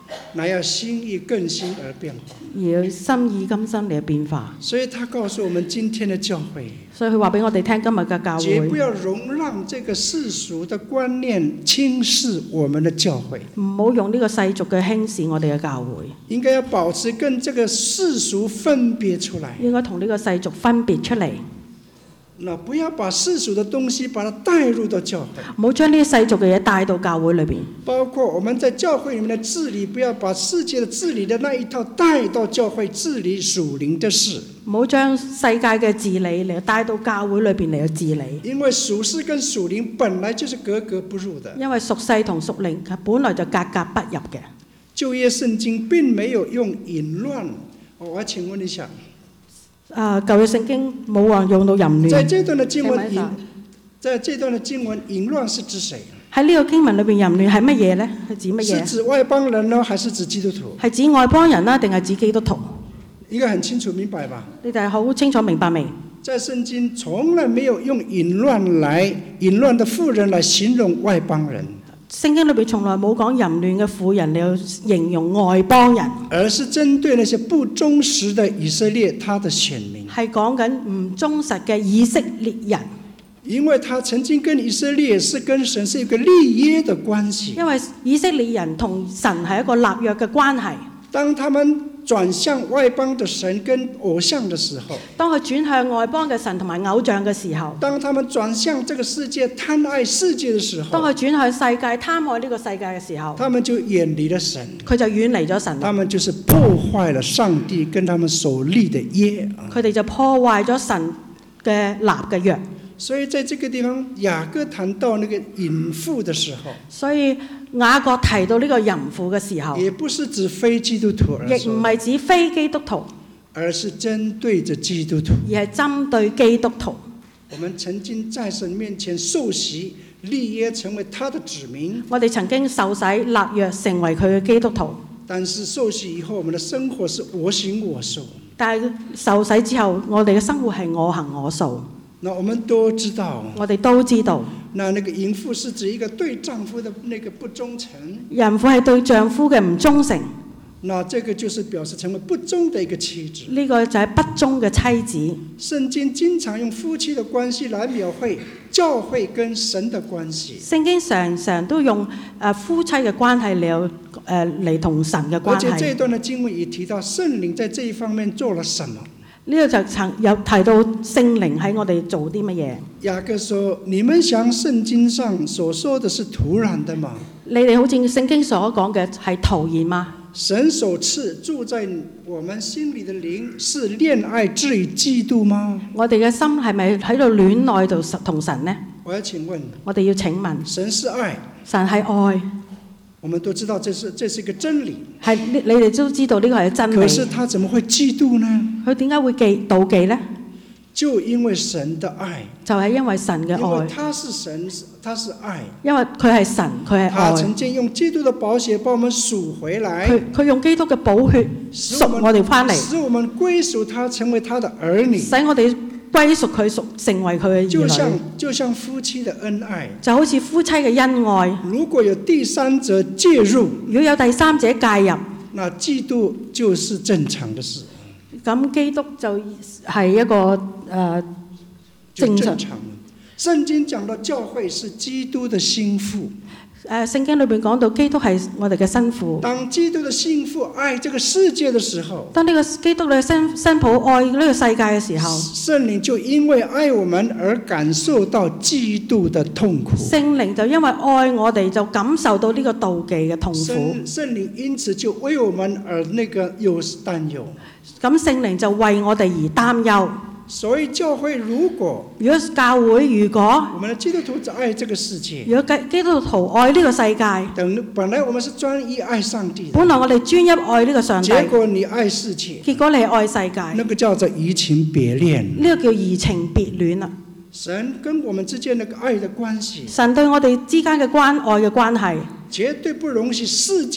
Speaker 1: 乃要心意更新而變化。
Speaker 2: 而要心意更新嚟變化。
Speaker 1: 所以他告訴我們今天的教會，
Speaker 2: 所以佢話俾我哋聽今日嘅教
Speaker 1: 絕不
Speaker 2: 會，
Speaker 1: 要容讓這個世俗的觀念輕視我們的教會，
Speaker 2: 唔好用呢個世俗嘅輕視我哋嘅教會，
Speaker 1: 應該要保持跟這個世俗分別出來。
Speaker 2: 應該同呢個世俗分別出嚟，
Speaker 1: 那不要把世俗的東西把它帶入到教會，
Speaker 2: 唔好將呢啲世俗嘅嘢帶到教會裏邊。
Speaker 1: 包括我們在教會裡面的治理，不要把世界的治理的那一套帶到教會治理屬靈的事，
Speaker 2: 唔好將世界嘅治理嚟帶到教會裏邊嚟去治理，
Speaker 1: 因為屬世跟屬靈本來就是格格不入的。
Speaker 2: 因為屬世同屬靈本來就格格不入嘅。
Speaker 1: 舊約聖經並沒有用淫亂，我請問一下，
Speaker 2: 舊約聖經冇話用到淫亂。
Speaker 1: 在這段的經文
Speaker 2: 請問
Speaker 1: 在這段的經文，淫亂是指誰？
Speaker 2: 喺呢個經文裏邊，淫亂係乜嘢呢？係指乜嘢？
Speaker 1: 是指外邦人呢，還是指基督徒？
Speaker 2: 係指外邦人啦，定係指基督徒？
Speaker 1: 應該很清楚明白吧？
Speaker 2: 你哋好清楚明白未？
Speaker 1: 在聖經從來沒有用淫亂的婦人來形容外邦人，
Speaker 2: 聖經裏邊從來冇講淫亂嘅婦人嚟形容外邦人，
Speaker 1: 而是針對那些不忠實的以色列他的選民，
Speaker 2: 係講緊唔忠實嘅以色列人。
Speaker 1: 因為他曾經跟以色列是跟神是一個立約的關係。
Speaker 2: 因為以色列人同神係一個立約嘅關係。
Speaker 1: 當他們轉向外邦的神跟偶像的時候，
Speaker 2: 當佢轉向外邦嘅神同埋偶像嘅時候，
Speaker 1: 當他們轉向這個世界貪愛世界的時候，
Speaker 2: 當佢轉向世界貪愛呢個世界嘅時候，
Speaker 1: 他們就遠離了神，
Speaker 2: 佢就遠離咗神。
Speaker 1: 他們就是破壞了上帝跟他們所立的約。
Speaker 2: 佢哋就破壞咗神嘅立嘅約。
Speaker 1: 所以在這個地方，雅各談到那個淫婦的時候，
Speaker 2: 所以雅各提到呢個淫婦嘅時候，
Speaker 1: 也不是指非基督徒而
Speaker 2: 亦
Speaker 1: 說，
Speaker 2: 唔係指非基督徒，
Speaker 1: 而是針對着基督徒。
Speaker 2: 而係針對基督徒。
Speaker 1: 我們曾經在神面前受洗立約，成為他的子民。
Speaker 2: 我哋曾經受洗立約，成為佢嘅基督徒。
Speaker 1: 但是受洗以後，我們的生活是我行我素。
Speaker 2: 但係受洗之後，我哋嘅生活係我行我素。
Speaker 1: 那我們都知道，
Speaker 2: 我哋都知道，
Speaker 1: 那個淫婦是指一個對丈夫的那個不忠誠。
Speaker 2: 淫婦係對丈夫嘅唔忠誠。
Speaker 1: 那這個就是表示成為不忠的一個妻子。
Speaker 2: 呢個就係不忠嘅妻子。
Speaker 1: 聖經經常用夫妻的關係來描繪教會跟神的關係。
Speaker 2: 聖經常常都用夫妻嘅關係嚟同神嘅關係。
Speaker 1: 而且這一段的經文也提到聖靈在這一方面做了什麼。
Speaker 2: 呢個就曾有提到聖靈喺我哋做啲乜嘢。
Speaker 1: 雅各說：你們想聖經上所說的是徒然的嗎？
Speaker 2: 你哋好似聖經所講嘅係徒然嗎？
Speaker 1: 神所賜住在我們心裡的靈是戀愛至於基督嗎？
Speaker 2: 我哋嘅心係咪喺度戀愛度同神呢？
Speaker 1: 我要請問，
Speaker 2: 我哋要請問，
Speaker 1: 神是愛，
Speaker 2: 神係愛，
Speaker 1: 我們都知道這是一個真理。
Speaker 2: 係你哋都知道呢個係真理。
Speaker 1: 可是他怎麼會嫉妒呢？
Speaker 2: 佢點解會妒忌呢？
Speaker 1: 就因為神的愛，
Speaker 2: 就係因為神嘅
Speaker 1: 因為
Speaker 2: 愛，
Speaker 1: 他是神，他是愛。
Speaker 2: 因為佢係神，佢係愛。
Speaker 1: 他曾經用基督的寶血把我們贖回來，
Speaker 2: 佢用基督嘅寶血贖我哋翻嚟，
Speaker 1: 使我們歸屬他，成為他的兒女，
Speaker 2: 使我哋歸屬佢，成為佢嘅兒女。
Speaker 1: 就像夫妻的恩愛，
Speaker 2: 就好似夫妻嘅恩愛。
Speaker 1: 如果有第三者介入，
Speaker 2: 如果有第三者介入，
Speaker 1: 那嫉妒就是正常的事。
Speaker 2: 咁基督就係一個正常。
Speaker 1: 聖經講到教會是基督的新婦。
Speaker 2: 聖經裏邊講到基督係我哋嘅新婦。
Speaker 1: 當基督的新婦愛這個世界的時候，
Speaker 2: 當呢個基督嘅新婦愛呢個世界嘅時候，
Speaker 1: 聖靈就因為愛我們而感受到嫉妒的痛苦。
Speaker 2: 聖靈就因為愛我哋，就感受到呢個妒忌嘅痛苦。
Speaker 1: 聖靈因此就為我們而有擔憂。
Speaker 2: 咁聖靈就為我哋而擔憂。
Speaker 1: 所以教會如果
Speaker 2: 教會
Speaker 1: 我們的基督徒只愛這個世界，
Speaker 2: 如果基督徒愛呢個世界，
Speaker 1: 本來我們是專一愛上帝的，
Speaker 2: 本來我哋專一愛呢個上帝，
Speaker 1: 結果你愛世界，
Speaker 2: 結果你愛世界，
Speaker 1: 那個叫做移情別戀，
Speaker 2: 呢個叫移情別戀啦。
Speaker 1: 神跟我們之間那個愛的關係，
Speaker 2: 神對我哋之間嘅愛嘅關係，
Speaker 1: 絕對不容許世界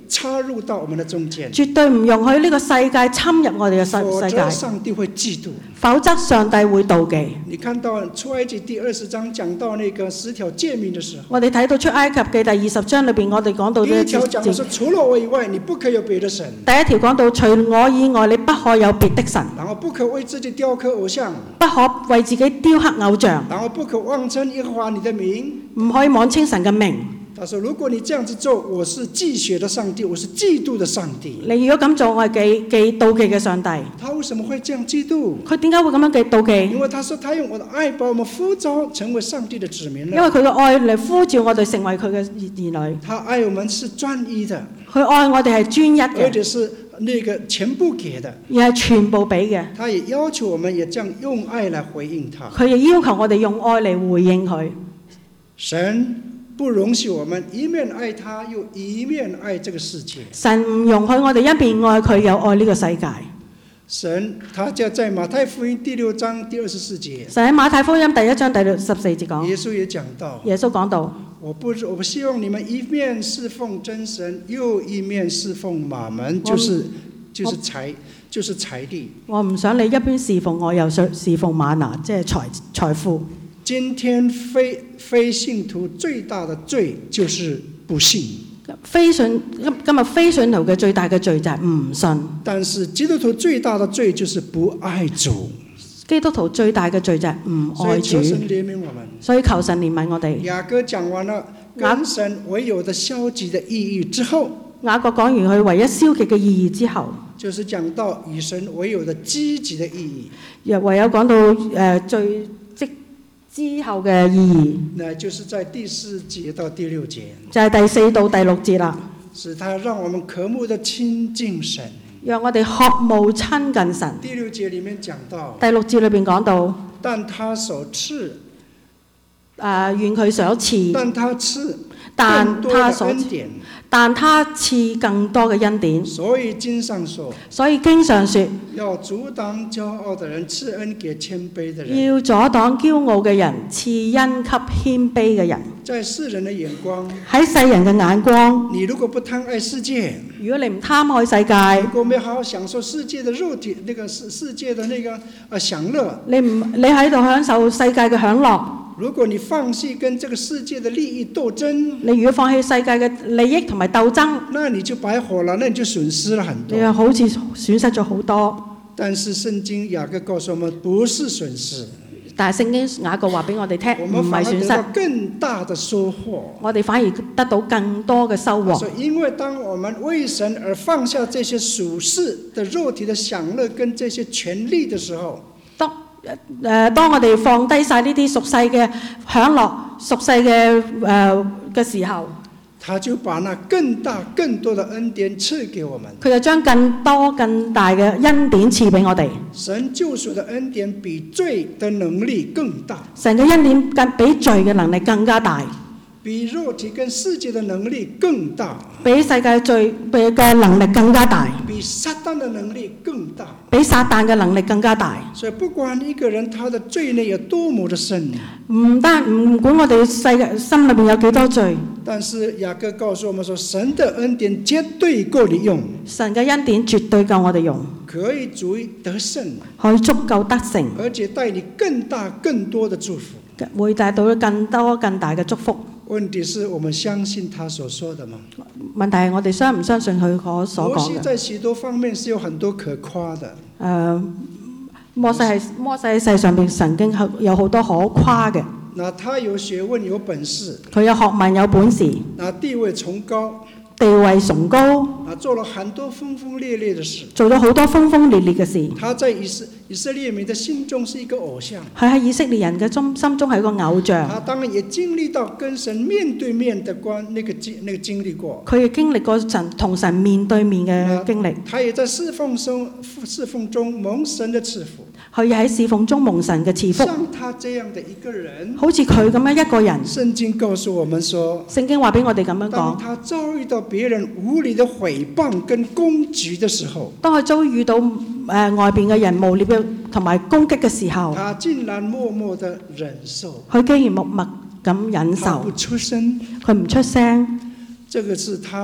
Speaker 1: 插入到我們的中間，
Speaker 2: 絕對唔容許呢個世界侵入我哋嘅
Speaker 1: 否則
Speaker 2: 世界，
Speaker 1: 上帝會嫉妒。
Speaker 2: 否則上帝會妒忌。
Speaker 1: 你看到出埃及第20章講到那個10條誡命的時候，
Speaker 2: 我哋睇到出埃及記第20章裏邊，我哋講到
Speaker 1: 第
Speaker 2: 呢
Speaker 1: 一條講的是除了我以外，你不可有別的神。
Speaker 2: 第一條講到除我以外，你不可有別的神，
Speaker 1: 然後不可為自己雕刻偶像，
Speaker 2: 不可為自己雕刻偶像，
Speaker 1: 然後不可妄稱耶和華你的名。
Speaker 2: 唔可以妄稱神嘅名。
Speaker 1: 他說：如果你這樣子做，我是忌血的上帝，我是嫉妒的上帝。
Speaker 2: 你如果咁做，我係忌妒忌嘅上帝。
Speaker 1: 他為什麼會這樣嫉妒？
Speaker 2: 佢點解會咁樣忌妒忌？
Speaker 1: 因為他說他用我的愛把我們呼召成為上帝的子民了。
Speaker 2: 因為佢嘅愛嚟呼召我哋成為佢嘅兒女。
Speaker 1: 他愛我們是專一的，
Speaker 2: 佢愛我哋係專一嘅，
Speaker 1: 而且是那個全部給的。
Speaker 2: 而係全部俾嘅。
Speaker 1: 他也要求我們也這樣用愛來回應他。
Speaker 2: 佢亦要求我哋用愛嚟回應佢。
Speaker 1: 神不容許我們一面愛他，又一面愛這個世界。
Speaker 2: 神唔容許我哋一邊愛佢，又愛呢個世界。
Speaker 1: 神他就在馬太福音第6章第24節，
Speaker 2: 神喺馬太福音第1章第14節講，
Speaker 1: 耶穌也講到，
Speaker 2: 耶穌講到，
Speaker 1: 我不希望你們一面侍奉真神，又一面侍奉馬門，就是財力。
Speaker 2: 我唔想你一邊侍奉我，又侍奉瑪拿，即係財富。
Speaker 1: 今天非信徒最大的罪就是不信。
Speaker 2: 今日非信徒嘅最大嘅罪就係唔信。
Speaker 1: 但是基督徒最大的罪就是不愛主。
Speaker 2: 基督徒最大嘅罪就係唔愛主。
Speaker 1: 所以求神憐憫我們。
Speaker 2: 所以求神憐憫我哋。
Speaker 1: 雅各講完了跟神唯有的消極的意義之後，
Speaker 2: 雅各講完佢唯一消極嘅意義之後，
Speaker 1: 就是講到與神唯有的積極的意義。
Speaker 2: 又唯有講到最之後嘅意義，
Speaker 1: 那就是在第4節到第6節，
Speaker 2: 就係第4到第6節啦。
Speaker 1: 使他讓我們渴慕的親近神，
Speaker 2: 讓我哋渴慕親近神。
Speaker 1: 第6節裡面講到，
Speaker 2: 第6節裏邊講到，
Speaker 1: 但他所賜，
Speaker 2: 願佢所賜，
Speaker 1: 但他賜
Speaker 2: 但
Speaker 1: 更多的恩典，
Speaker 2: 但他賜更多嘅恩典。
Speaker 1: 所以經上說，
Speaker 2: 所以經上說，
Speaker 1: 要阻擋驕傲的人，賜恩給謙卑的人。
Speaker 2: 要阻擋驕傲嘅人，賜恩給謙卑嘅人。
Speaker 1: 在世人的眼光，
Speaker 2: 喺世人嘅眼光，
Speaker 1: 你如果不貪愛世界，
Speaker 2: 如果你唔貪愛世界，
Speaker 1: 如果沒有好好享受世界的肉體，那個世界的那個享樂，
Speaker 2: 你喺度享受世界嘅享樂。
Speaker 1: 如果你放棄跟這個世界的利益鬥爭，
Speaker 2: 你如果放棄世界嘅利益同埋鬥爭，
Speaker 1: 那你就白活了，那你就損失了很多。
Speaker 2: 你又好似損失咗好多。
Speaker 1: 但是聖經雅各告訴我們，不是損失。
Speaker 2: 但係聖經雅各話俾我哋聽，唔係損失，
Speaker 1: 更大的收穫。
Speaker 2: 我哋反而得到更多嘅收穫。
Speaker 1: 因為當我們為神而放下這些屬世的肉體的享樂跟這些權利的時候，
Speaker 2: 當我哋放低晒呢啲屬世嘅享樂、屬世嘅時候，
Speaker 1: 他就把那更大更多的恩典賜給我們。
Speaker 2: 佢就將更多更大嘅恩典賜俾我哋。
Speaker 1: 神救贖的恩典比罪的能力更大。
Speaker 2: 神嘅恩典比罪嘅能力更加大。
Speaker 1: 比肉體跟世界的能力更大，
Speaker 2: 比世界罪嘅能力更加大，
Speaker 1: 比撒旦的能力更大，
Speaker 2: 比撒旦嘅能力更加大。
Speaker 1: 所以不管一個人他的罪孽有多麼的深，
Speaker 2: 唔管我哋心裏邊有幾多罪，
Speaker 1: 但是雅各告訴我們說，神的恩典絕對夠你用，
Speaker 2: 神嘅恩典絕對夠我哋用，
Speaker 1: 可以足以得勝，
Speaker 2: 可以足夠得勝，
Speaker 1: 而且帶你更大更多的祝福，
Speaker 2: 會帶到更多更大嘅祝福。
Speaker 1: 問題是我們相信他所說的嗎？
Speaker 2: 問題係我哋相唔相信佢所講嘅？
Speaker 1: 摩西在許多方面是有很多可誇的。
Speaker 2: 摩西喺世上邊曾經有好多可誇嘅。
Speaker 1: 那他有學問有本事，
Speaker 2: 佢有學問有本事，
Speaker 1: 那地位崇高，
Speaker 2: 地位崇高，
Speaker 1: 做了很多轟轟烈烈的事，
Speaker 2: 做咗好多轟轟烈烈嘅事。
Speaker 1: 他在以色列民的心中是一個偶像，
Speaker 2: 佢喺以色列人嘅心中係一個偶像。
Speaker 1: 他當然也經歷到跟神面對面的那個經歷過。
Speaker 2: 佢亦經歷過同神面對面嘅經歷。
Speaker 1: 他也在侍奉中蒙神的賜福。
Speaker 2: 佢喺侍奉中蒙神嘅賜福。
Speaker 1: 像他這樣的一個人，
Speaker 2: 好似佢咁樣一個人。
Speaker 1: 聖經告訴我們說，
Speaker 2: 聖經話俾我哋咁樣講。
Speaker 1: 當他遭遇到別人無理的誹謗跟攻擊的時候，
Speaker 2: 當佢遭遇到外邊嘅人無理嘅同埋攻擊嘅時候，
Speaker 1: 他竟然默默地忍受。
Speaker 2: 佢竟然默默咁忍受。
Speaker 1: 他不出聲，
Speaker 2: 佢唔出聲。
Speaker 1: 這個是他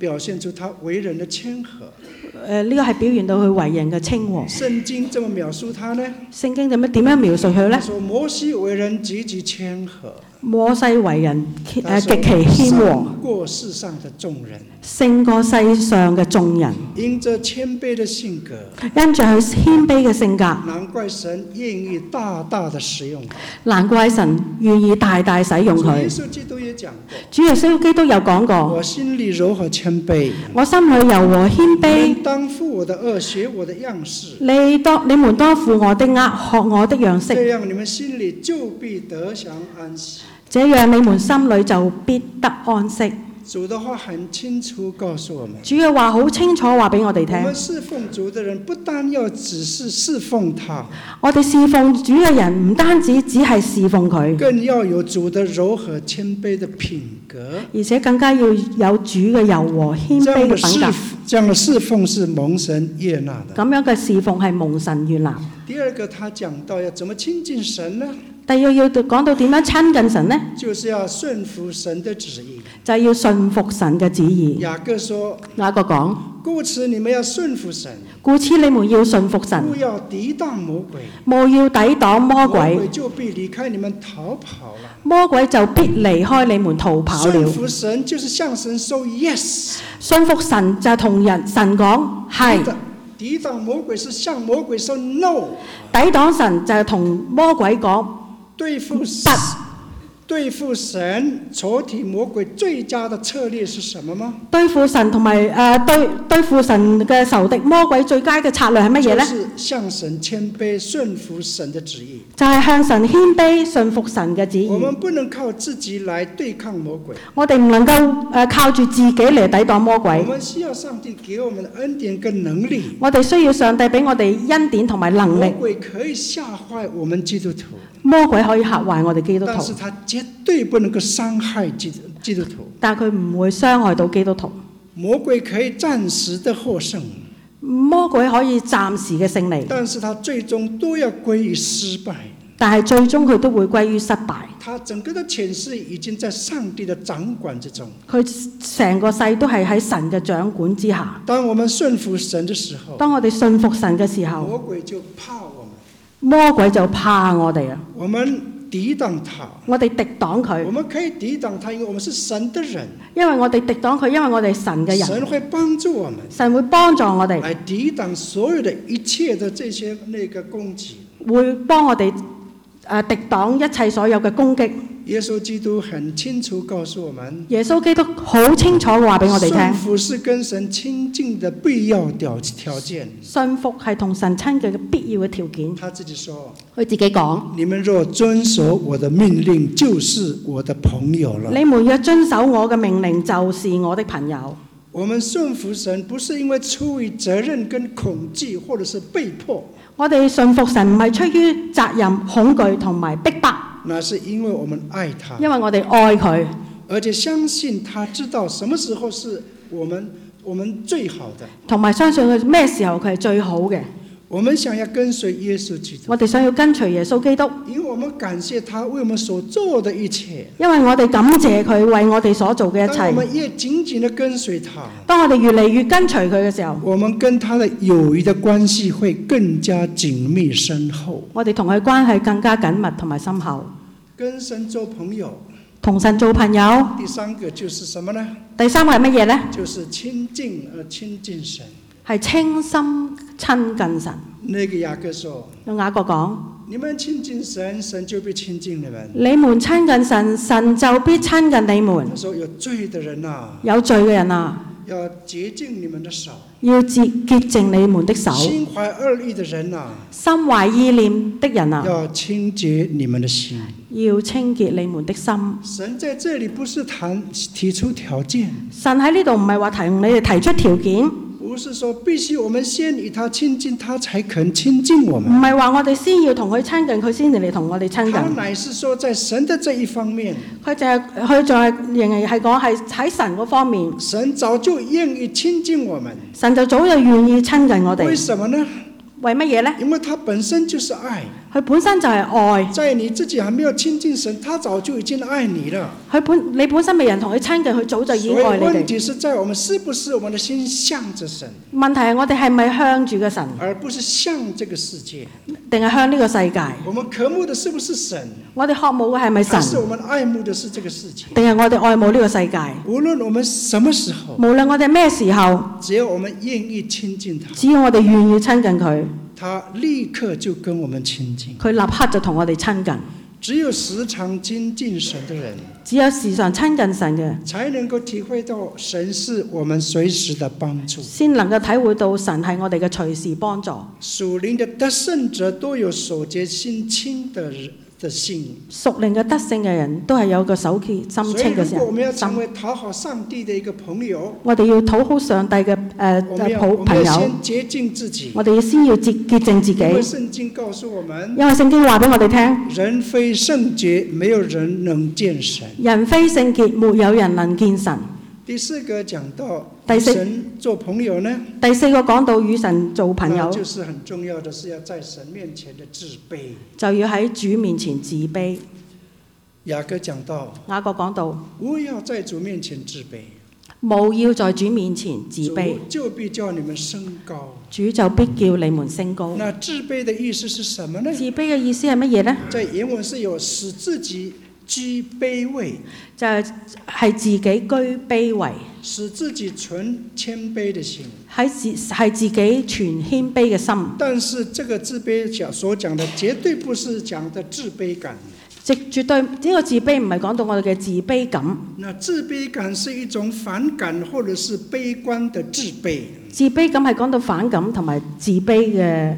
Speaker 1: 表現出他為人的謙和。
Speaker 2: 呢個係表現到佢為人嘅清和。
Speaker 1: 聖經這麼描述他呢？
Speaker 2: 聖經點樣描述佢呢？
Speaker 1: 說摩西為人極其謙和，
Speaker 2: 摩西為人極其謙和，
Speaker 1: 勝過世上的眾人，
Speaker 2: 勝過世上嘅眾人。
Speaker 1: 因着謙卑的性格，
Speaker 2: 因着佢謙卑嘅性格，
Speaker 1: 難怪神願意大大的使用佢。
Speaker 2: 難怪神願意大大使用佢。
Speaker 1: 主耶穌基督也講過，
Speaker 2: 主耶穌基督有講過：
Speaker 1: 我心裏柔和謙卑，
Speaker 2: 我心裏柔和謙卑。
Speaker 1: 你們當負我的軛，學我的樣式。
Speaker 2: 你們當負我的軛，學我的樣式。
Speaker 1: 這樣你們心裏就必得享安息。
Speaker 2: 這樣你們心裏就必得安息。
Speaker 1: 主的話很清楚告訴我們，
Speaker 2: 主嘅話好清楚話俾我哋聽。
Speaker 1: 我們侍奉主的人不但要只是侍奉他，
Speaker 2: 我哋侍奉主嘅人唔單止只係侍奉佢，
Speaker 1: 更要有主的柔和謙卑的品格，
Speaker 2: 而且更加要有主嘅柔和謙卑嘅品格。
Speaker 1: 這樣的侍奉是蒙神悅納的。
Speaker 2: 咁樣嘅侍奉係蒙神悅納。
Speaker 1: 第二個，他講到要怎麼親近神呢？
Speaker 2: 第二要講到點樣親近神呢？
Speaker 1: 就是要順服神的旨意，
Speaker 2: 就係要順服神嘅旨意。
Speaker 1: 雅各說，
Speaker 2: 雅各講，
Speaker 1: 故此你們要順服神，
Speaker 2: 故此你們要順服神，
Speaker 1: 不要抵擋魔鬼，
Speaker 2: 務要抵擋魔鬼，
Speaker 1: 魔鬼就必離開你們逃跑了。
Speaker 2: 魔鬼就必離開你們逃跑了。
Speaker 1: 順服神就是向神說 yes，
Speaker 2: 順服神就係同神講係。
Speaker 1: 抵擋魔鬼是向魔鬼說 no，
Speaker 2: 抵擋神就係同魔鬼講
Speaker 1: 對付神仇敵魔鬼最佳的策略是什麼嗎？
Speaker 2: 對付神同埋對付神嘅仇敵魔鬼最佳嘅策略係乜嘢呢？
Speaker 1: 就是向神謙卑順服神的旨意，
Speaker 2: 就係向神謙卑順服神嘅旨意。
Speaker 1: 我們不能靠自己來對抗魔鬼，
Speaker 2: 我哋唔能夠靠住自己嚟抵擋魔鬼。
Speaker 1: 我們需要上帝給我們的恩典跟能力。
Speaker 2: 我哋需要上帝俾我哋恩典同埋能力。
Speaker 1: 魔鬼可以嚇壞我們基督徒，
Speaker 2: 魔鬼可以嚇壞我哋基督徒，
Speaker 1: 但是他絕對不能夠傷害基督徒。
Speaker 2: 但係佢唔會傷害到基督徒。
Speaker 1: 魔鬼可以暫時的獲勝，
Speaker 2: 魔鬼可以暫時嘅勝利，
Speaker 1: 但是他最終都要歸於失敗。
Speaker 2: 但係最終佢都會歸於失敗。
Speaker 1: 他整個的前世已經在上帝的掌管之中，
Speaker 2: 佢成個世都係喺神嘅掌管之下。
Speaker 1: 當我們順服神的時候，
Speaker 2: 當我哋信服神嘅時候，
Speaker 1: 魔鬼就怕我們，
Speaker 2: 魔鬼就怕我哋啊！
Speaker 1: 我們抵擋他，
Speaker 2: 我哋敵擋佢
Speaker 1: 我，們可以抵擋他，因為我們是神的人。
Speaker 2: 因為我哋敵擋佢，因為我哋神嘅人，
Speaker 1: 神會幫助我們，
Speaker 2: 神會幫助我哋，
Speaker 1: 來抵擋所有的一切的這些攻擊。
Speaker 2: 會幫我哋敵擋一切所有嘅攻擊。
Speaker 1: 耶穌基督很清楚告訴我們，
Speaker 2: 耶穌基督好清楚嘅話俾我哋聽，
Speaker 1: 順服是跟神親近的必要條件。
Speaker 2: 信服係同神親近嘅必要嘅條件。
Speaker 1: 他自己說，
Speaker 2: 佢自己講：
Speaker 1: 你們若遵守我的命令，就是我的朋友了。
Speaker 2: 你們若遵守我嘅命令，就是我的朋友。
Speaker 1: 我們順服神，不是因為出於責任跟恐懼，或者是被迫。
Speaker 2: 我哋信服神唔係出於責任、恐懼同埋逼迫，
Speaker 1: 那是因為我們愛他，
Speaker 2: 因為我哋愛佢，
Speaker 1: 而且相信他知道什麼時候是我們最好的，
Speaker 2: 同埋相信佢咩時候佢係最好嘅。
Speaker 1: 我們想要跟隨耶穌基督，
Speaker 2: 我哋想要跟隨耶穌基督，
Speaker 1: 因為我們感謝他為我們所做的一切。
Speaker 2: 因為我哋感謝佢為我哋所做嘅一
Speaker 1: 當我們
Speaker 2: 切。
Speaker 1: 越緊緊地跟隨他，
Speaker 2: 當我哋越嚟越跟隨佢嘅時候，
Speaker 1: 我們跟他的友誼的關係會更加緊密深厚。
Speaker 2: 我哋同佢關係更加緊密同埋深厚。
Speaker 1: 跟神做朋友，
Speaker 2: 同神做朋友。
Speaker 1: 第三個就是什麼呢？
Speaker 2: 第三個係乜嘢呢？
Speaker 1: 就是親近神。
Speaker 2: 係清心親近神。
Speaker 1: 那個雅各說，
Speaker 2: 用雅各講：
Speaker 1: 你們親近神，神就必親近你們。
Speaker 2: 你們親近神，神就必親近你們。
Speaker 1: 他說有罪的人啊，
Speaker 2: 有罪嘅人啊，
Speaker 1: 要潔淨你們的手；
Speaker 2: 要潔淨你們的手。
Speaker 1: 心懷惡意的人啊，
Speaker 2: 心懷意念的人啊，
Speaker 1: 要清潔你們的心。
Speaker 2: 要清潔你們的心。
Speaker 1: 神在這裡不是提出條件，
Speaker 2: 神喺呢度唔係話同你哋提出條件，
Speaker 1: 不是說必須我們先與他親近，他才肯親近我
Speaker 2: 唔
Speaker 1: 們。
Speaker 2: 係話我哋先要同佢親近，佢先至嚟同我哋親
Speaker 1: 他
Speaker 2: 近。
Speaker 1: 乃是說在神的這一方面，
Speaker 2: 佢就係仍然係講係喺神嗰方面，
Speaker 1: 神早就願意親近我們。
Speaker 2: 神就早就願意親近我哋。
Speaker 1: 為什麼呢？
Speaker 2: 為乜嘢呢？
Speaker 1: 因為他本身就是愛，
Speaker 2: 佢本身就係愛。
Speaker 1: 在你自己還沒有親近神，他早就已經愛你了。
Speaker 2: 你本身未人同佢親近，佢早就已經愛你哋。
Speaker 1: 所以問題是在我們是不是我們的心向着神？
Speaker 2: 問題係我哋係咪向住個神，
Speaker 1: 而不是向這個世界？
Speaker 2: 定係向呢個世界？
Speaker 1: 我們渴慕的是不是神？
Speaker 2: 我哋渴慕嘅係咪神？
Speaker 1: 還是我們愛慕的是這個世界？
Speaker 2: 定係我哋愛慕呢個世界？
Speaker 1: 無論我們什麼時候，
Speaker 2: 無論我哋咩時候，
Speaker 1: 只要我們願意親近他，
Speaker 2: 只要我哋願意親近佢，
Speaker 1: 他立刻就跟我們親近。
Speaker 2: 佢立刻就同我哋親近。
Speaker 1: 只有時常親近神的人，
Speaker 2: 只有時常親近神嘅，
Speaker 1: 才能夠體會到神是我們隨時的幫助，
Speaker 2: 先能夠體會到神係我哋嘅隨時幫助。
Speaker 1: 屬靈的得勝者都有守節心清的心，
Speaker 2: 屬靈嘅得勝嘅人都係有個手潔心清嘅人。
Speaker 1: 所以如果我們要成為討好上帝的一個朋友，
Speaker 2: 我哋要討好上帝嘅
Speaker 1: 我們要先潔淨自己。
Speaker 2: 我哋先要潔淨自己。
Speaker 1: 因為聖經告訴我們，
Speaker 2: 因為聖經話俾我哋聽，
Speaker 1: 人非聖潔，沒有人能見神。
Speaker 2: 人非聖潔，沒有人能見神。
Speaker 1: 第四個講到與神做朋友呢？
Speaker 2: 第四個講到與神做朋友，
Speaker 1: 就是很重要的是要在神面前的自卑，
Speaker 2: 就要喺主面前自卑。
Speaker 1: 雅各講到，
Speaker 2: 雅各講到，
Speaker 1: 勿要在主面前自卑，
Speaker 2: 務要在主面前自卑，
Speaker 1: 主就必叫你們升高。
Speaker 2: 主就必叫你們升高。
Speaker 1: 那自卑的意思是什麼呢？
Speaker 2: 自卑嘅意思係乜嘢呢？
Speaker 1: 在原文是有使自己居卑位，
Speaker 2: 就係自己居卑位，
Speaker 1: 使自己存謙卑的心，
Speaker 2: 係自己存謙卑嘅心。
Speaker 1: 但是這個自卑所講的絕對不是講的自卑感，
Speaker 2: 絕對呢個自卑唔係講到我哋嘅自卑感。
Speaker 1: 那自卑感是一種反感或者是悲觀的自卑。
Speaker 2: 自卑感係講到反感同埋自卑嘅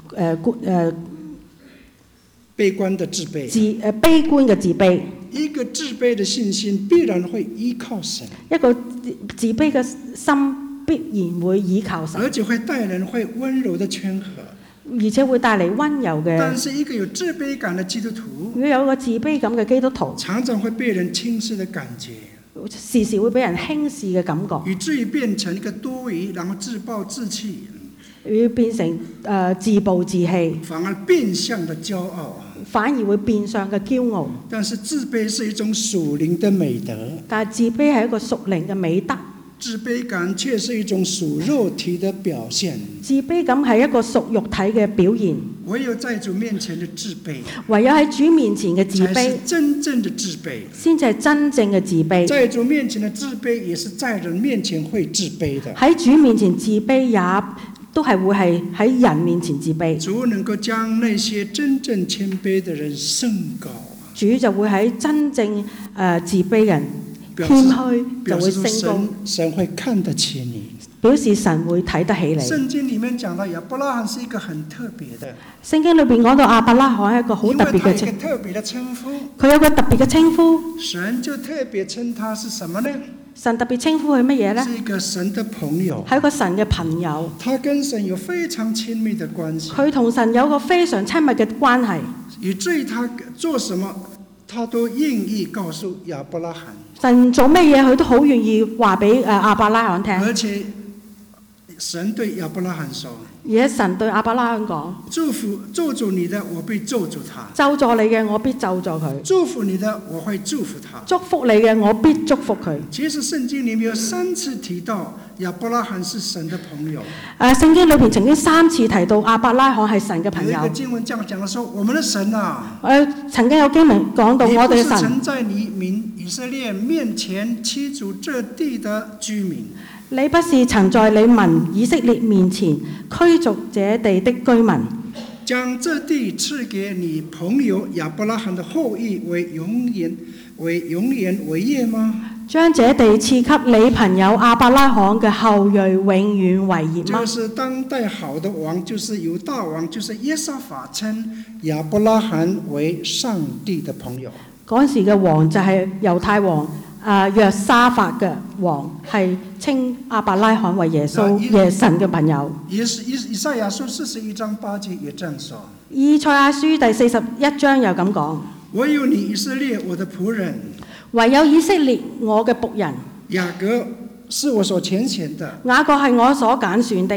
Speaker 1: 悲觀的自卑，
Speaker 2: 悲觀嘅自卑。
Speaker 1: 一個自卑的信心必然會依靠神，
Speaker 2: 一個自卑嘅心必然會依靠神，
Speaker 1: 而且會帶人會溫柔的勸和，
Speaker 2: 而且會帶嚟溫柔嘅。
Speaker 1: 但是一個有自卑感的基督徒，
Speaker 2: 如果有一個自卑感嘅基督徒，
Speaker 1: 常常會被人輕視的感覺，
Speaker 2: 時時會俾人輕視嘅感覺，
Speaker 1: 以至於變成一個多疑，然後自暴自棄，
Speaker 2: 會變成自暴自棄，
Speaker 1: 反而變相的驕傲，
Speaker 2: 反而會變相嘅驕傲。
Speaker 1: 但是自卑是一種屬靈的美德，
Speaker 2: 但係自卑係一個屬靈嘅美德，
Speaker 1: 自卑感卻是一種屬肉體的表現。
Speaker 2: 自卑感係一個屬肉體嘅表現。
Speaker 1: 唯有在主面前的自卑，
Speaker 2: 唯有喺主面前嘅自卑，
Speaker 1: 才是真正的自卑，
Speaker 2: 先至係真正嘅自卑。
Speaker 1: 在主面前的自卑，也是在人面前會自卑的。
Speaker 2: 喺主面前自卑，也都係會係喺人面前自卑。
Speaker 1: 主能夠將那些真正謙卑的人升高，
Speaker 2: 主就會喺真正自卑人謙虛就會升高。
Speaker 1: 神會看得起你，
Speaker 2: 表示神會睇得起你。
Speaker 1: 聖經裡面講到亞伯拉罕是一個很特別的，
Speaker 2: 聖經裏邊講到亞伯拉罕係一個好特別嘅稱，佢有個特別嘅稱呼。
Speaker 1: 神就特別稱他是什麼呢？
Speaker 2: 神特別稱呼佢乜嘢呢？
Speaker 1: 是一個神的朋友，
Speaker 2: 係一個神嘅朋友。
Speaker 1: 他跟神有非常親密的關係，
Speaker 2: 佢同神有個非常親密嘅關係，
Speaker 1: 以至於他做什麼，他都願意告訴亞伯拉罕。
Speaker 2: 神做乜嘢，佢都好願意話俾亞伯拉罕聽。
Speaker 1: 而且神對亞伯拉罕說，
Speaker 2: 而且神對亞伯拉罕講：
Speaker 1: 祝福咒詛你的，我必咒詛他；
Speaker 2: 咒詛你嘅，我必咒詛佢；
Speaker 1: 祝福你的，我會祝福他；
Speaker 2: 祝福你嘅，我必祝福佢。
Speaker 1: 其實聖經裡面有3次提到亞伯拉罕是神的朋友。
Speaker 2: 聖經裏邊曾經3次提到亞伯拉罕係神嘅朋友。
Speaker 1: 有一個經文這樣講的說，我們的神啊，
Speaker 2: 曾經有經文講到我哋嘅神。
Speaker 1: 你不是曾在你民以色列面前驅逐這地的居民。
Speaker 2: 你不是曾在你民以色列面前驅逐這地的居民，
Speaker 1: 將這地賜給你朋友亞伯拉罕的後裔為永遠為業嗎？將這地賜給你朋友亞伯拉罕嘅後裔永遠為業嗎？就是當代好的王，就是猶大王，就是約沙法稱亞伯拉罕為上帝的朋友。嗰時嘅王就係猶太王。約沙法嘅王係稱亞伯拉罕為耶神嘅朋友。以賽亞書41章8節也這樣說。以賽亞書第41章又咁講：唯有你以色列，我的僕人；唯有以色列，我嘅僕人。雅各是我所揀選的。雅各係我所揀選的。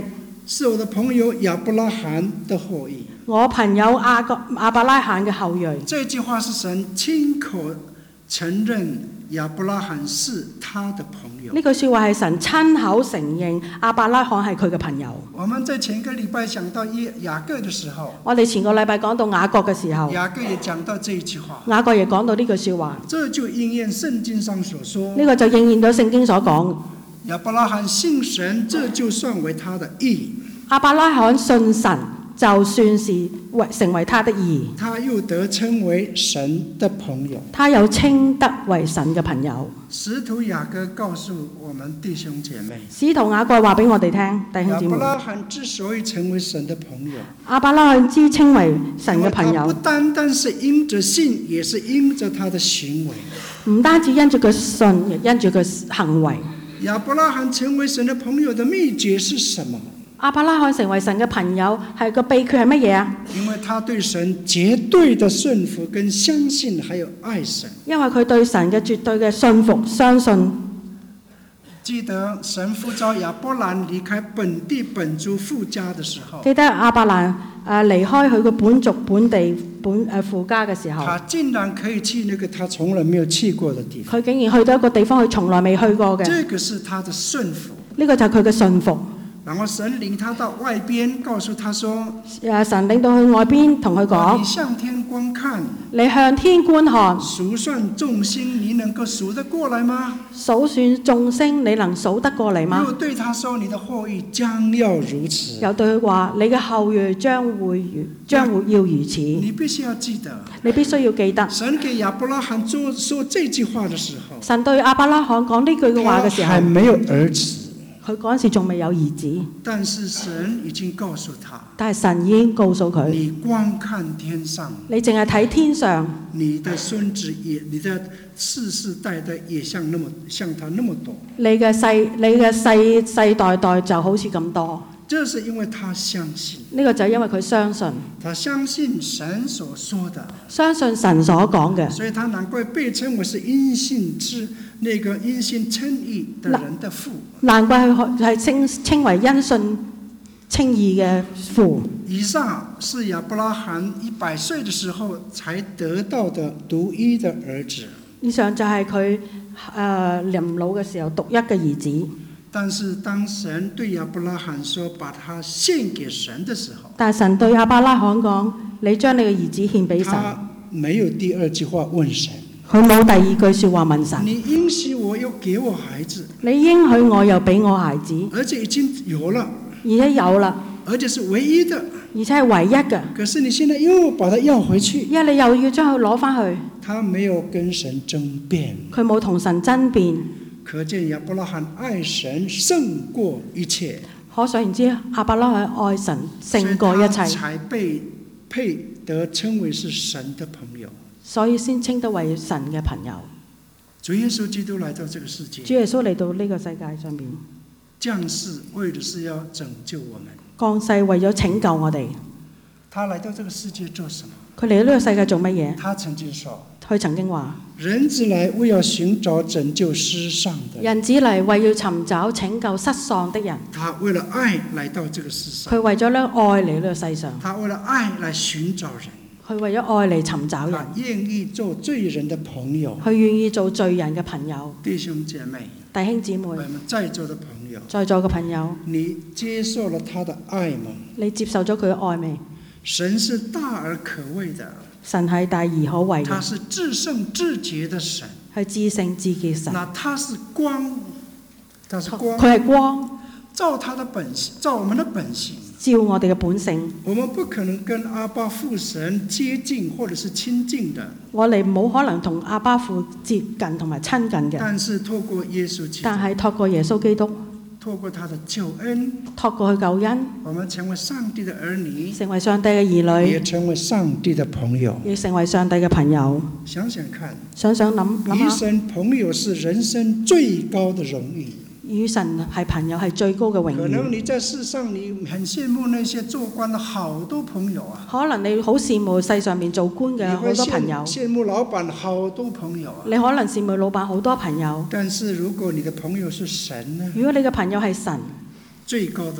Speaker 1: 是我的朋友亚伯拉罕的后裔。
Speaker 2: 我朋友亞伯拉罕嘅後裔。
Speaker 1: 這句話是神親口承認亞伯拉罕是他的朋友。
Speaker 2: 呢句説話係神親口承認亞伯拉罕係佢嘅朋友。
Speaker 1: 我們在前個禮拜講到雅各嘅時候，
Speaker 2: 我哋前個禮拜講到雅各嘅時候，
Speaker 1: 雅各也講到這一句話。
Speaker 2: 雅各亦講到呢句説話。
Speaker 1: 這就應驗聖經上所說。
Speaker 2: 呢個就應驗咗聖經所講。
Speaker 1: 亞伯拉罕信神，這就算為他的義。
Speaker 2: 亞伯拉罕信神，就算是成為他的義。
Speaker 1: 他又得稱為神的朋友。
Speaker 2: 他又稱得為神嘅朋友。
Speaker 1: 使徒雅各告訴我們弟兄姐妹，
Speaker 2: 使徒雅各話俾我哋聽，弟兄姊妹。
Speaker 1: 亞伯拉罕之所以成為神的朋友，
Speaker 2: 亞伯拉罕之稱為神嘅朋友，
Speaker 1: 不單單是因着信，也是因着他的行為。
Speaker 2: 唔單止因住佢信，亦因住佢行為。
Speaker 1: 亞伯拉罕成為神的朋友的秘訣是什麼？
Speaker 2: 亞伯拉罕成為神嘅朋友係個秘訣係乜嘢啊？
Speaker 1: 因為他對神絕對的順服跟相信，還有愛神。
Speaker 2: 因為佢對神嘅絕對嘅信服相信。
Speaker 1: 記得神呼召亞伯蘭離開本地本族父家的時候，
Speaker 2: 記得亞伯蘭離開佢個本族本地父家嘅時候，
Speaker 1: 他竟然可以去那個他從來沒有去過的地方。
Speaker 2: 佢竟然去到一個地方佢從來未去過嘅。
Speaker 1: 這個是他的順服。
Speaker 2: 呢個就係佢嘅信服。
Speaker 1: 然後神領他到外邊，告訴他說：
Speaker 2: 神領到去外邊，同佢講：
Speaker 1: 你向天觀看，
Speaker 2: 你向天觀看，
Speaker 1: 數算眾星，你能夠數得過來嗎？
Speaker 2: 數算眾星，你能數得過嚟嗎？
Speaker 1: 又對他說：你的後裔將要如此。
Speaker 2: 又對佢話：你嘅後裔將會要如此。
Speaker 1: 你必須要記得，
Speaker 2: 你必須要記得。
Speaker 1: 神給亞伯拉罕說這句話的時候，
Speaker 2: 神對亞伯拉罕講呢句嘅話嘅時候，
Speaker 1: 還沒有兒子。
Speaker 2: 佢嗰陣時仲未有兒子，
Speaker 1: 但是神已經告訴他，
Speaker 2: 但係神已經告訴佢，
Speaker 1: 你觀看天上，
Speaker 2: 你淨係睇天上，
Speaker 1: 你的孫子也，你的世世代代也像他那麼多。
Speaker 2: 你嘅世代代就好似咁多。
Speaker 1: 這是因為他相信，
Speaker 2: 呢個就係因為佢相信，
Speaker 1: 他相信神所說的，
Speaker 2: 相信神所講嘅，
Speaker 1: 所以他難怪被稱為是因信那個因信稱義的人的父。
Speaker 2: 難怪佢係稱為因信稱義嘅父。
Speaker 1: 以撒是亞伯拉罕100歲的時候才得到的獨一的兒子。
Speaker 2: 以上就係佢臨老嘅時候獨一嘅兒子。
Speaker 1: 但是當神對亞伯拉罕說把他獻給神的時候，
Speaker 2: 但神對亞伯拉罕講：你將你嘅兒子獻俾神。
Speaker 1: 他沒有第二句話問神，
Speaker 2: 佢冇第二句説話問神。
Speaker 1: 你應許我又給我孩子，
Speaker 2: 你應許我又俾我孩子，
Speaker 1: 而且已經有了，
Speaker 2: 而且有啦，
Speaker 1: 而且是唯一的，
Speaker 2: 而且係唯一嘅。
Speaker 1: 可是你現在又把他要回去，
Speaker 2: 因為你又要將佢攞翻去。
Speaker 1: 他沒有跟神爭辯，
Speaker 2: 佢冇同神爭辯。
Speaker 1: 可見亞伯拉罕愛神勝過一切。
Speaker 2: 可想而知，亞伯拉罕愛神勝過一切，
Speaker 1: 所以他才配得稱為是神的朋友，
Speaker 2: 所以先稱得為神嘅朋友。
Speaker 1: 主耶穌基督來到這個世界，
Speaker 2: 主耶穌嚟到呢個世界上面，
Speaker 1: 降世為的是要拯救我們。
Speaker 2: 降世為咗拯救我哋。
Speaker 1: 他來到這個世界做什麼？
Speaker 2: 佢嚟到呢個世界做乜嘢？
Speaker 1: 他曾經說：
Speaker 2: 佢曾經話：
Speaker 1: 人子來為要尋找拯救失喪的人。
Speaker 2: 人子嚟為要尋找拯救失喪的人。
Speaker 1: 他為了愛來到這個世上。
Speaker 2: 佢為咗呢愛嚟呢個世上。
Speaker 1: 他為了愛來尋找人。
Speaker 2: 佢為咗愛嚟尋找人。
Speaker 1: 他願意做罪人的朋友。
Speaker 2: 佢願意做罪人嘅朋友。
Speaker 1: 弟兄姐妹，
Speaker 2: 弟兄姊妹，
Speaker 1: 我們在座的朋友，
Speaker 2: 在座嘅朋友，
Speaker 1: 你接受了他的愛嗎？
Speaker 2: 你接受咗佢嘅愛未？
Speaker 1: 神是大而可畏的。
Speaker 2: 神係大而可畏嘅，
Speaker 1: 他是至聖至潔的神，
Speaker 2: 係至聖至潔神。
Speaker 1: 那他是光，他是光，
Speaker 2: 佢係光，
Speaker 1: 照他的本性，照我們的本性，
Speaker 2: 照我哋嘅本性。
Speaker 1: 我們不可能跟阿爸父神接近或者是親近的。
Speaker 2: 我哋冇可能同阿爸父接近同埋親近嘅。
Speaker 1: 但是透過耶穌基督，
Speaker 2: 但係透過耶穌基督，
Speaker 1: 透過他的救恩，
Speaker 2: 透過佢救恩，
Speaker 1: 我們成為上帝的兒女，
Speaker 2: 成為上帝嘅兒女，
Speaker 1: 也成為上帝的朋友，
Speaker 2: 亦成為上帝嘅朋友。
Speaker 1: 想想看，
Speaker 2: 想諗
Speaker 1: 與
Speaker 2: 下，
Speaker 1: 神朋友是人生最高的榮譽。
Speaker 2: 與神係朋友係最高嘅榮譽。
Speaker 1: 可能你在世上你很羨慕那些做官的好多朋友啊，
Speaker 2: 可能你好羨慕世上面做官嘅好多朋友，
Speaker 1: 羨慕老闆好多朋友啊。
Speaker 2: 你可能羨慕老闆好多朋友。
Speaker 1: 但是如果你的朋友是神呢？
Speaker 2: 如果你嘅朋友係神，
Speaker 1: 最高的榮譽，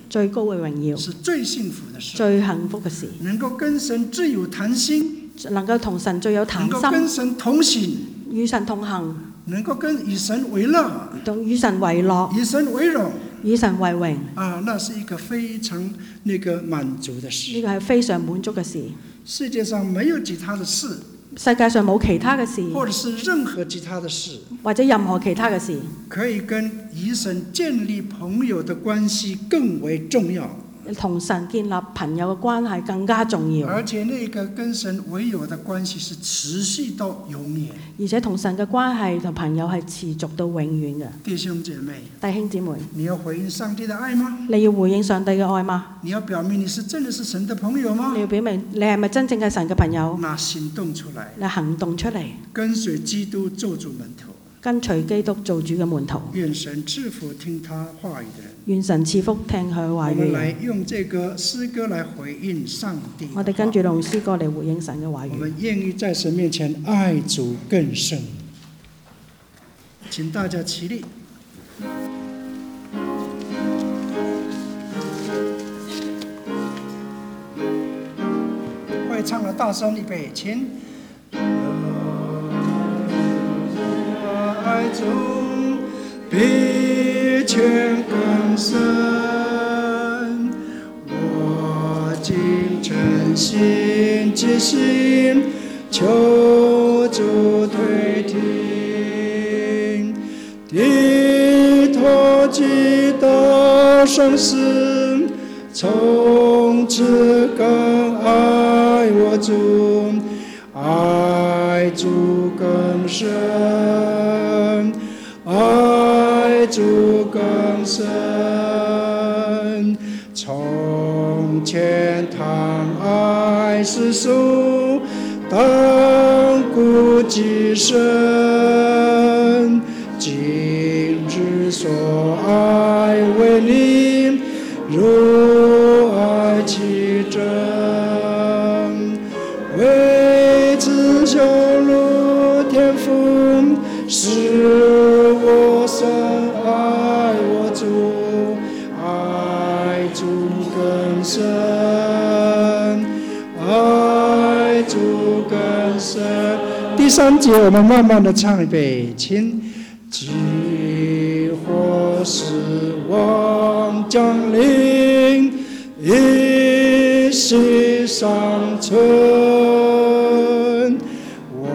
Speaker 2: 最高嘅榮耀，
Speaker 1: 是最幸福的事。
Speaker 2: 最幸福嘅事，
Speaker 1: 能夠跟神最有談心，
Speaker 2: 能夠同神最有談
Speaker 1: 能夠跟
Speaker 2: 心，
Speaker 1: 神同行，
Speaker 2: 與神同行，
Speaker 1: 能夠與神為樂，
Speaker 2: 同與神為樂，
Speaker 1: 以神為榮，
Speaker 2: 以神為榮。
Speaker 1: 那是一個非常滿足的事。
Speaker 2: 呢個係非常滿足嘅事。
Speaker 1: 世界上沒有其他的事，
Speaker 2: 世界上冇其他嘅事，
Speaker 1: 或者是任何其他的事，
Speaker 2: 或者任何其他嘅事，
Speaker 1: 可以跟與神建立朋友的關係更為重要。
Speaker 2: 同神建立朋友嘅關係更加重要。
Speaker 1: 而且那個跟神為友的關係是持續到永遠。
Speaker 2: 而且同神嘅關係同朋友係持續到永遠嘅。
Speaker 1: 弟兄姐妹，
Speaker 2: 弟兄姊妹，
Speaker 1: 你要回應上帝的愛嗎？
Speaker 2: 你要回應上帝嘅愛嗎？
Speaker 1: 你要表明你是真的是神的朋友嗎？
Speaker 2: 你要表明你係咪真正係神嘅朋友？
Speaker 1: 那行動出來，
Speaker 2: 你行動出嚟，
Speaker 1: 跟隨基督做主門徒，
Speaker 2: 跟隨基督做主嘅門徒。
Speaker 1: 願神賜福聽他話語的人。
Speaker 2: 願神賜福聽佢話
Speaker 1: 我們
Speaker 2: 語。
Speaker 1: 來用這個詩歌來回應上帝。
Speaker 2: 我哋跟住用詩歌嚟回應神嘅話語。
Speaker 1: 我們願意在神面前愛主更深。請大家起立。會唱了大聲預備，請。愛主比泉更深，我今誠心即心，求主推聽，低頭記得生死，從此更愛我主，愛主更深，愛主更深。從前貪愛世俗，當顧己身，今日所愛為你，如愛其真。為此羞辱天父，使我深愛我主，愛主更深，愛主更深。第三節我們慢慢的唱一遍，請。急火使望降臨，一息尚存。